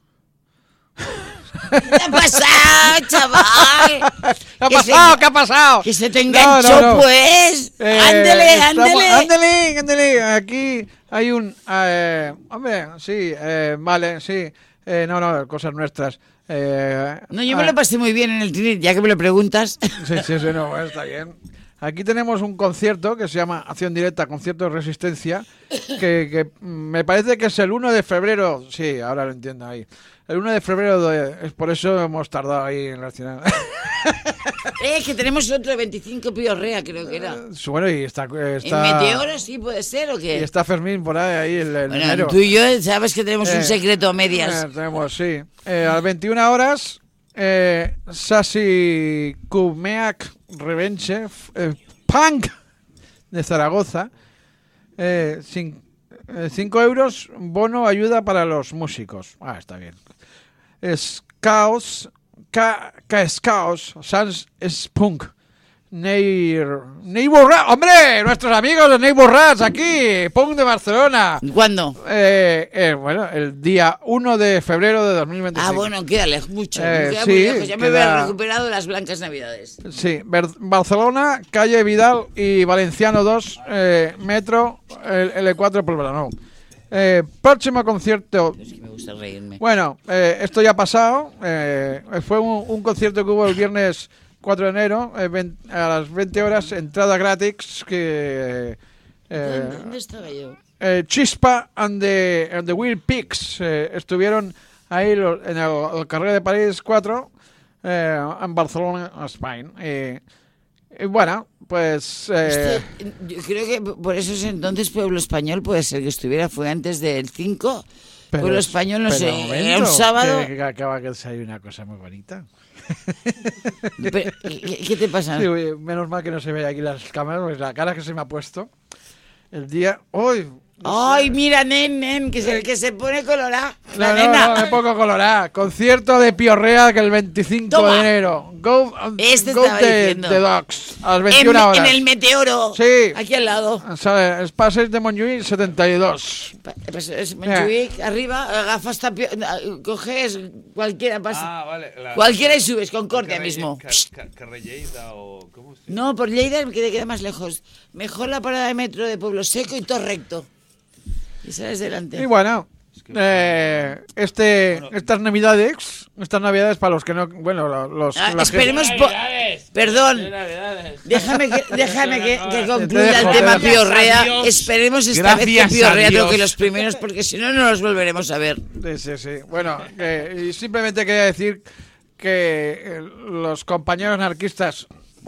¿Qué ha pasado, chaval? ¿Qué ha Que se- pasado? ¿Qué ha pasado? Que se te No, enganchó, no, no. pues. Eh, ándele, estamos- ándele. ándele, ándele. Aquí hay un... eh, hombre, sí, eh, vale, sí. Eh, no, no, cosas nuestras. Eh, No, yo me ah, lo pasé muy bien en el Trini, ya que me lo preguntas. Sí, sí, sí, no, bueno, está bien. Aquí tenemos un concierto que se llama Acción Directa, Concierto de Resistencia, que, que me parece que es el uno de febrero. Sí, ahora lo entiendo ahí. El uno de febrero, de- es por eso hemos tardado ahí en reaccionar. Eh, que tenemos otro veinticinco Piorrea, creo que era. Bueno, y está... ¿En está Meteoro sí puede ser o y qué? está Fermín por ahí, ahí el, el Bueno, enero. tú y yo sabes que tenemos Eh, un secreto a medias. Eh, tenemos, sí. Eh, a las veintiuna horas, eh, Sasi Kumeak Revenge, f- eh, Punk de Zaragoza. Eh, cin- eh, cinco euros, bono ayuda para los músicos. Ah, está bien. Es Chaos, K, K es Chaos, Sans es Punk. Neir, Neighbor Rats, hombre, nuestros amigos de Neighbor Rats aquí, Punk de Barcelona. ¿Cuándo? Eh, eh, bueno, el día uno de febrero de dos mil veinticinco. Ah, bueno, queda lejos, mucho. Eh, queda sí, muy lejos. Ya me queda- había recuperado las blancas navidades. Sí, Ber- Barcelona, calle Vidal y Valenciano dos, eh, metro, el L cuatro por Verano. Eh, próximo concierto. Es que me gusta reírme. Bueno, eh, esto ya ha pasado. eh, fue un, un concierto que hubo el viernes cuatro de enero, eh, vein- a las veinte horas, entrada gratis, que... eh, ¿Dónde, dónde estaba yo? eh, Chispa and the, and the Weird Pigs eh, estuvieron ahí lo- en el, el Carrera de París cuatro, eh, en Barcelona, España. Eh, y bueno, pues... eh, Este, yo creo que por esos entonces Pueblo Español puede ser que estuviera, fue antes del cinco. pero- Pueblo Español, no pero sé, un momento, era un sábado. Que, que acaba de salir una cosa muy bonita. Pero, ¿qué, qué te pasa? Sí, oye, menos mal que no se ve aquí las cámaras, porque la cara que se me ha puesto el día... ¡Uy! Ay, mira, nen, nen, que se, que se pone colorada. La No, no, nena. no, me pongo colorada. Concierto de Piorrea que el veinticinco Toma. de enero. Go, Este go estaba de, diciendo. de Dogs. A las en, veintiuna horas. en el Meteoro. Sí. Aquí al lado. Sale, es pases de Montjuïc setenta y dos. Pa- pues es Montjuïc, arriba, gafas tapio, coges cualquiera pasa. Ah, vale. La, Cualquiera y subes, Concordia Carre- mismo. Car- Car- Carrelleda o... ¿Cómo se No, por Lleida que te queda más lejos. Mejor la parada de metro de Pueblo Seco y todo recto. Y sales delante. Y bueno, eh, este, estas navidades, estas navidades para los que no, bueno, lo- los, Ah, la esperemos gente- po- Perdón, déjame que, déjame que, que concluya dejo, el te tema dejo. Piorrea. Gracias a Dios. Esperemos esta Gracias vez que a Piorrea Dios. toque los primeros, porque si no, no los volveremos a ver. Sí, sí, sí. Bueno, que- y simplemente quería decir que eh, los compañeros anarquistas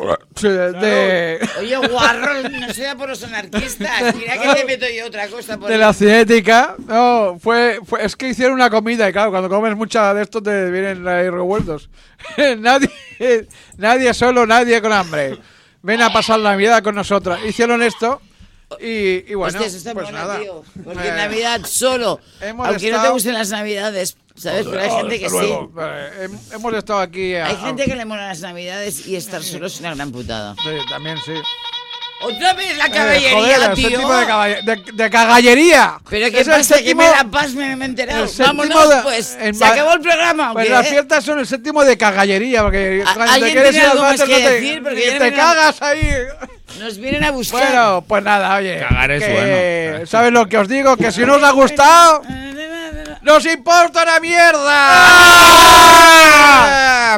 de, Oye, guarro, no sea por los anarquistas. Mira que te meto yo otra cosa por de ahí. la cinética, no, fue, fue, es que hicieron una comida y claro, cuando comes mucha de esto te vienen ahí revueltos. nadie, nadie solo, nadie con hambre. Ven a pasar la Navidad con nosotros. Hicieron esto y, y bueno, Hostia, eso está pues bueno, nada. tío. Porque en Eh, Navidad solo, hemos aunque no te estado- gusten las Navidades, ¿Sabes? Pero hay gente que sí. Eh, hem- hemos estado aquí. a- Hay a- gente que le mola las navidades y estar solo es una gran putada. Sí, también sí. Otra vez la Eh, caballería, joder, el tío. séptimo de, caballe- de, de cagallería. Pero Es qué el pasa, que séptimo- me la paz me, me he enterado. el séptimo Vámonos, de- pues. en Se Ma- acabó el programa, ¿o Pues qué? las fiestas son el séptimo de cagallería, porque ¿A- cuando alguien te quieres tiene ir al algo más váter que no te, decir? Porque y ya no te me- cagas ahí. Nos vienen a buscar. Bueno, pues nada, oye. Cagar es que- bueno. ¿Sabes lo que os digo? Que si no os ha gustado, ¡nos importa una mierda! ¡Ah!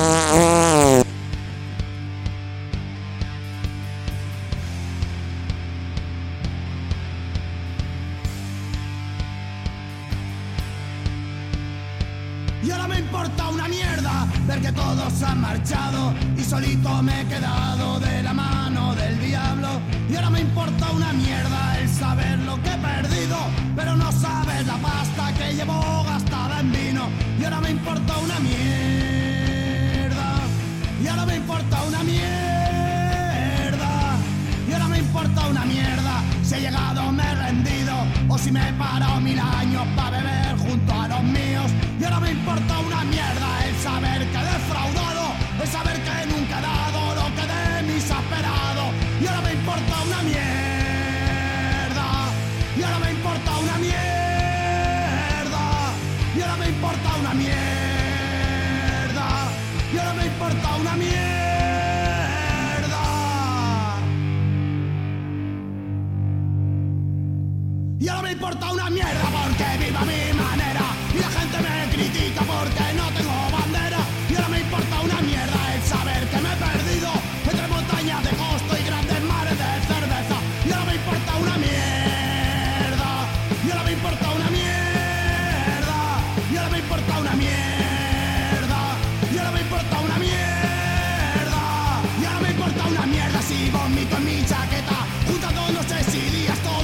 Y ahora me importa una mierda ver que todos han marchado y solito me he quedado de la mano del diablo. Y ahora me importa una mierda el saber lo que he perdido, pero no sabes la pasta que llevo gastada en vino. Y ahora me importa una mierda. Y ahora me importa una mierda. Y ahora me importa una mierda si he llegado, me he rendido o si me he parado mil años para beber junto a los míos. Y ahora me importa una mierda el saber que he defraudado, el saber que nunca he dado lo que de mí se ha esperado. Y ahora me importa una mierda. Y ahora me importa una mierda. Y ahora me importa una mierda. Y ahora me importa una mierda. Y ahora me importa una mierda porque vivo a mi manera y la gente me critica porque no tengo bandera. Y ahora me importa una mierda el saber que me he perdido entre montañas de costo y grandes mares de cerveza. Y ahora me importa una mierda. Y ahora me importa una mierda. Y ahora me importa una mierda. Y ahora me importa una mierda. Y ahora me importa una mierda si vomito en mi chaqueta juntando noches y días todos